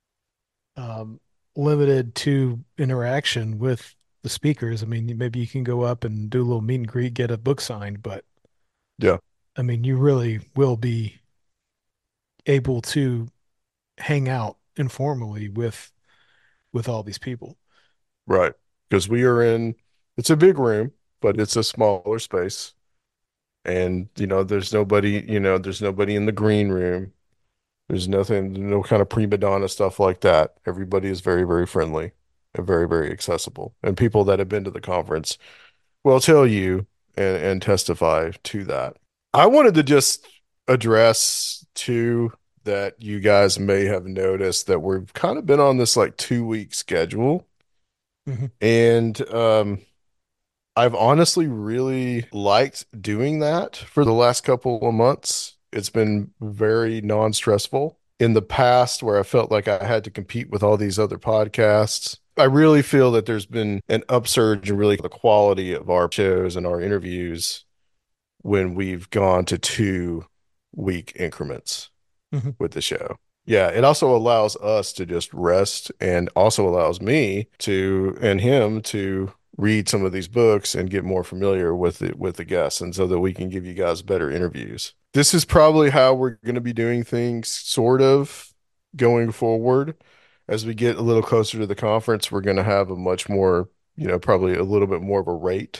um, limited to interaction with the speakers. I mean, maybe you can go up and do a little meet and greet, get a book signed, but Yeah, I mean, you really will be able to hang out informally with with all these people. right. Because we are in, it's a big room, but it's a smaller space. And, you know, there's nobody, you know, there's nobody in the green room. There's nothing, no kind of prima donna stuff like that. Everybody is very, very friendly and very, very accessible. And people that have been to the conference will tell you and, and testify to that. I wanted to just address too that you guys may have noticed that we've kind of been on this like two week schedule. Mhm. And um I've honestly really liked doing that for the last couple of months. It's been very non-stressful. In the past, where I felt like I had to compete with all these other podcasts, I really feel that there's been an upsurge in really the quality of our shows and our interviews when we've gone to two week increments Mhm. with the show. Yeah, it also allows us to just rest and also allows me to and him to read some of these books and get more familiar with it with the guests and so that we can give you guys better interviews. This is probably how we're going to be doing things sort of going forward. As we get a little closer to the conference, we're going to have a much more, you know, probably a little bit more of a rate.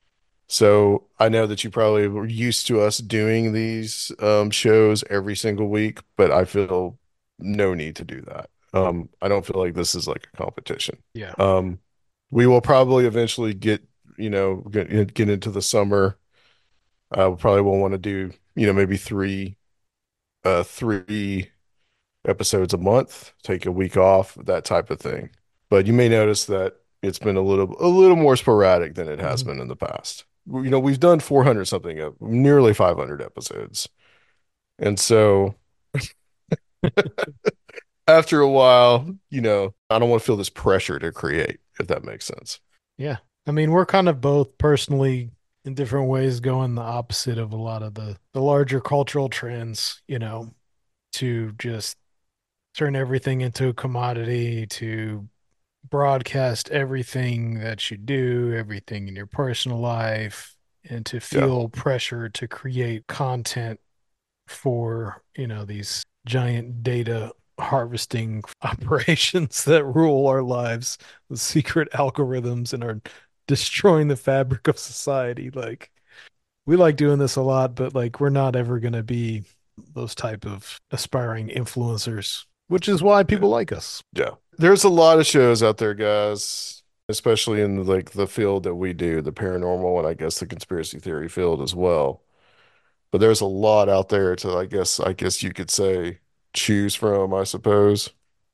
So I know that you probably were used to us doing these um, shows every single week, but I feel no need to do that. Um, I don't feel like this is like a competition. Yeah. Um, we will probably eventually get, you know, get, get into the summer. Uh, we probably will want to do, you know, maybe three, uh, three episodes a month, take a week off, that type of thing. But you may notice that it's been a little, a little more sporadic than it has Mhm. been in the past. You know, we've done four hundred something, uh, nearly five hundred episodes. And so after a while, you know, I don't want to feel this pressure to create, if that makes sense. Yeah. I mean, we're kind of both personally in different ways going the opposite of a lot of the the larger cultural trends, you know, to just turn everything into a commodity, to broadcast everything that you do, everything in your personal life, and to Yeah. feel pressure to create content for, you know, these giant data harvesting operations that rule our lives, the secret algorithms and are destroying the fabric of society. Like we like doing this a lot, but like we're not ever going to be those type of aspiring influencers, which is why people like us. Yeah. There's a lot of shows out there, guys, especially in like the field that we do, the paranormal and I guess the conspiracy theory field as well. But there's a lot out there to, I guess, I guess you could say, choose from, I suppose.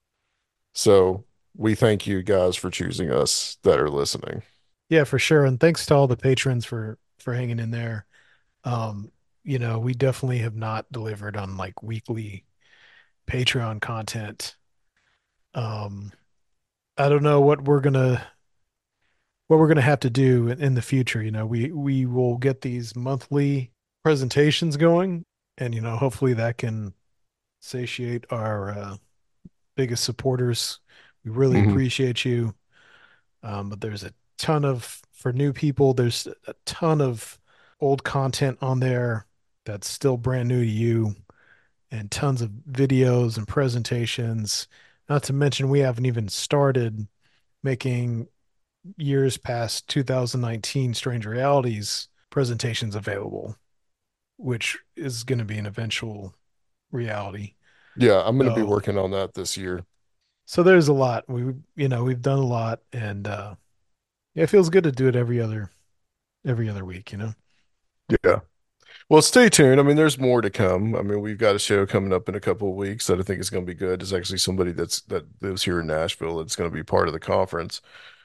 So we thank you guys for choosing us that are listening. Yeah, for sure. And thanks to all the patrons for for hanging in there. Um, you know, we definitely have not delivered on like weekly Patreon content. Um, I don't know what we're gonna what we're gonna have to do in, in the future. You know, we we will get these monthly presentations going, and you know, hopefully that can satiate our uh, biggest supporters. We really Hmm. appreciate you. Um, but there's a ton of for new people. There's a ton of old content on there that's still brand new to you, and tons of videos and presentations. Not to mention, we haven't even started making years past two thousand nineteen Strange Realities presentations available, which is going to be an eventual reality. Yeah, I'm going to be So, working on that this year. so there's a lot. We, you know, we've done a lot, and uh, yeah, it feels good to do it every other every other week, you know. Yeah. Well, stay tuned. I mean, there's more to come. I mean, we've got a show coming up in a couple of weeks that I think is going to be good. It's actually somebody that's that lives here in Nashville that's going to be part of the conference.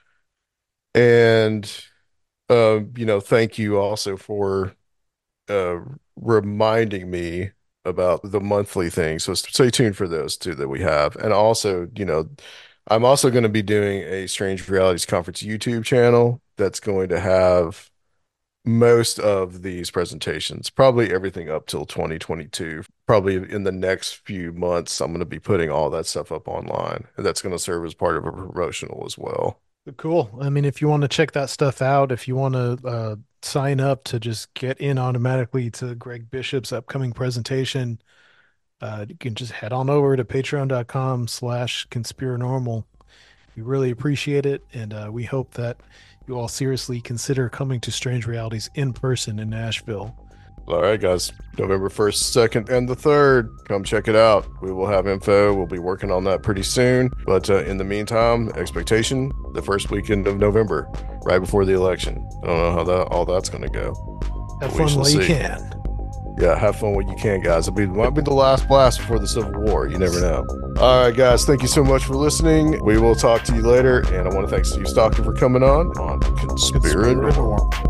And uh, you know, thank you also for uh reminding me about the monthly thing. So stay tuned for those two that we have. And also, you know, I'm also going to be doing a Strange Realities Conference YouTube channel that's going to have most of these presentations, probably everything up till twenty twenty-two. Probably in the next few months, I'm going to be putting all that stuff up online, and that's going to serve as part of a promotional as well. Cool. I mean, if you want to check that stuff out, if you want to uh, sign up to just get in automatically to Greg Bishop's upcoming presentation, uh, you can just head on over to patreon.com slash conspiranormal. We really appreciate it, and uh, we hope that you all seriously consider coming to Strange Realities in person in Nashville. All right, guys, November first, second, and the third. Come check it out. We will have info. We'll be working on that pretty soon. But uh, in the meantime, expectation the first weekend of November, right before the election. I don't know how that all that's going to go. Have We fun shall while you see. can. Yeah, have fun when you can, guys. It'll be might be the last blast before the Civil War. You never know. All right, guys, thank you so much for listening. We will talk to you later, and I want to thank Steve Stockton for coming on on Conspiranormal. Conspiranormal.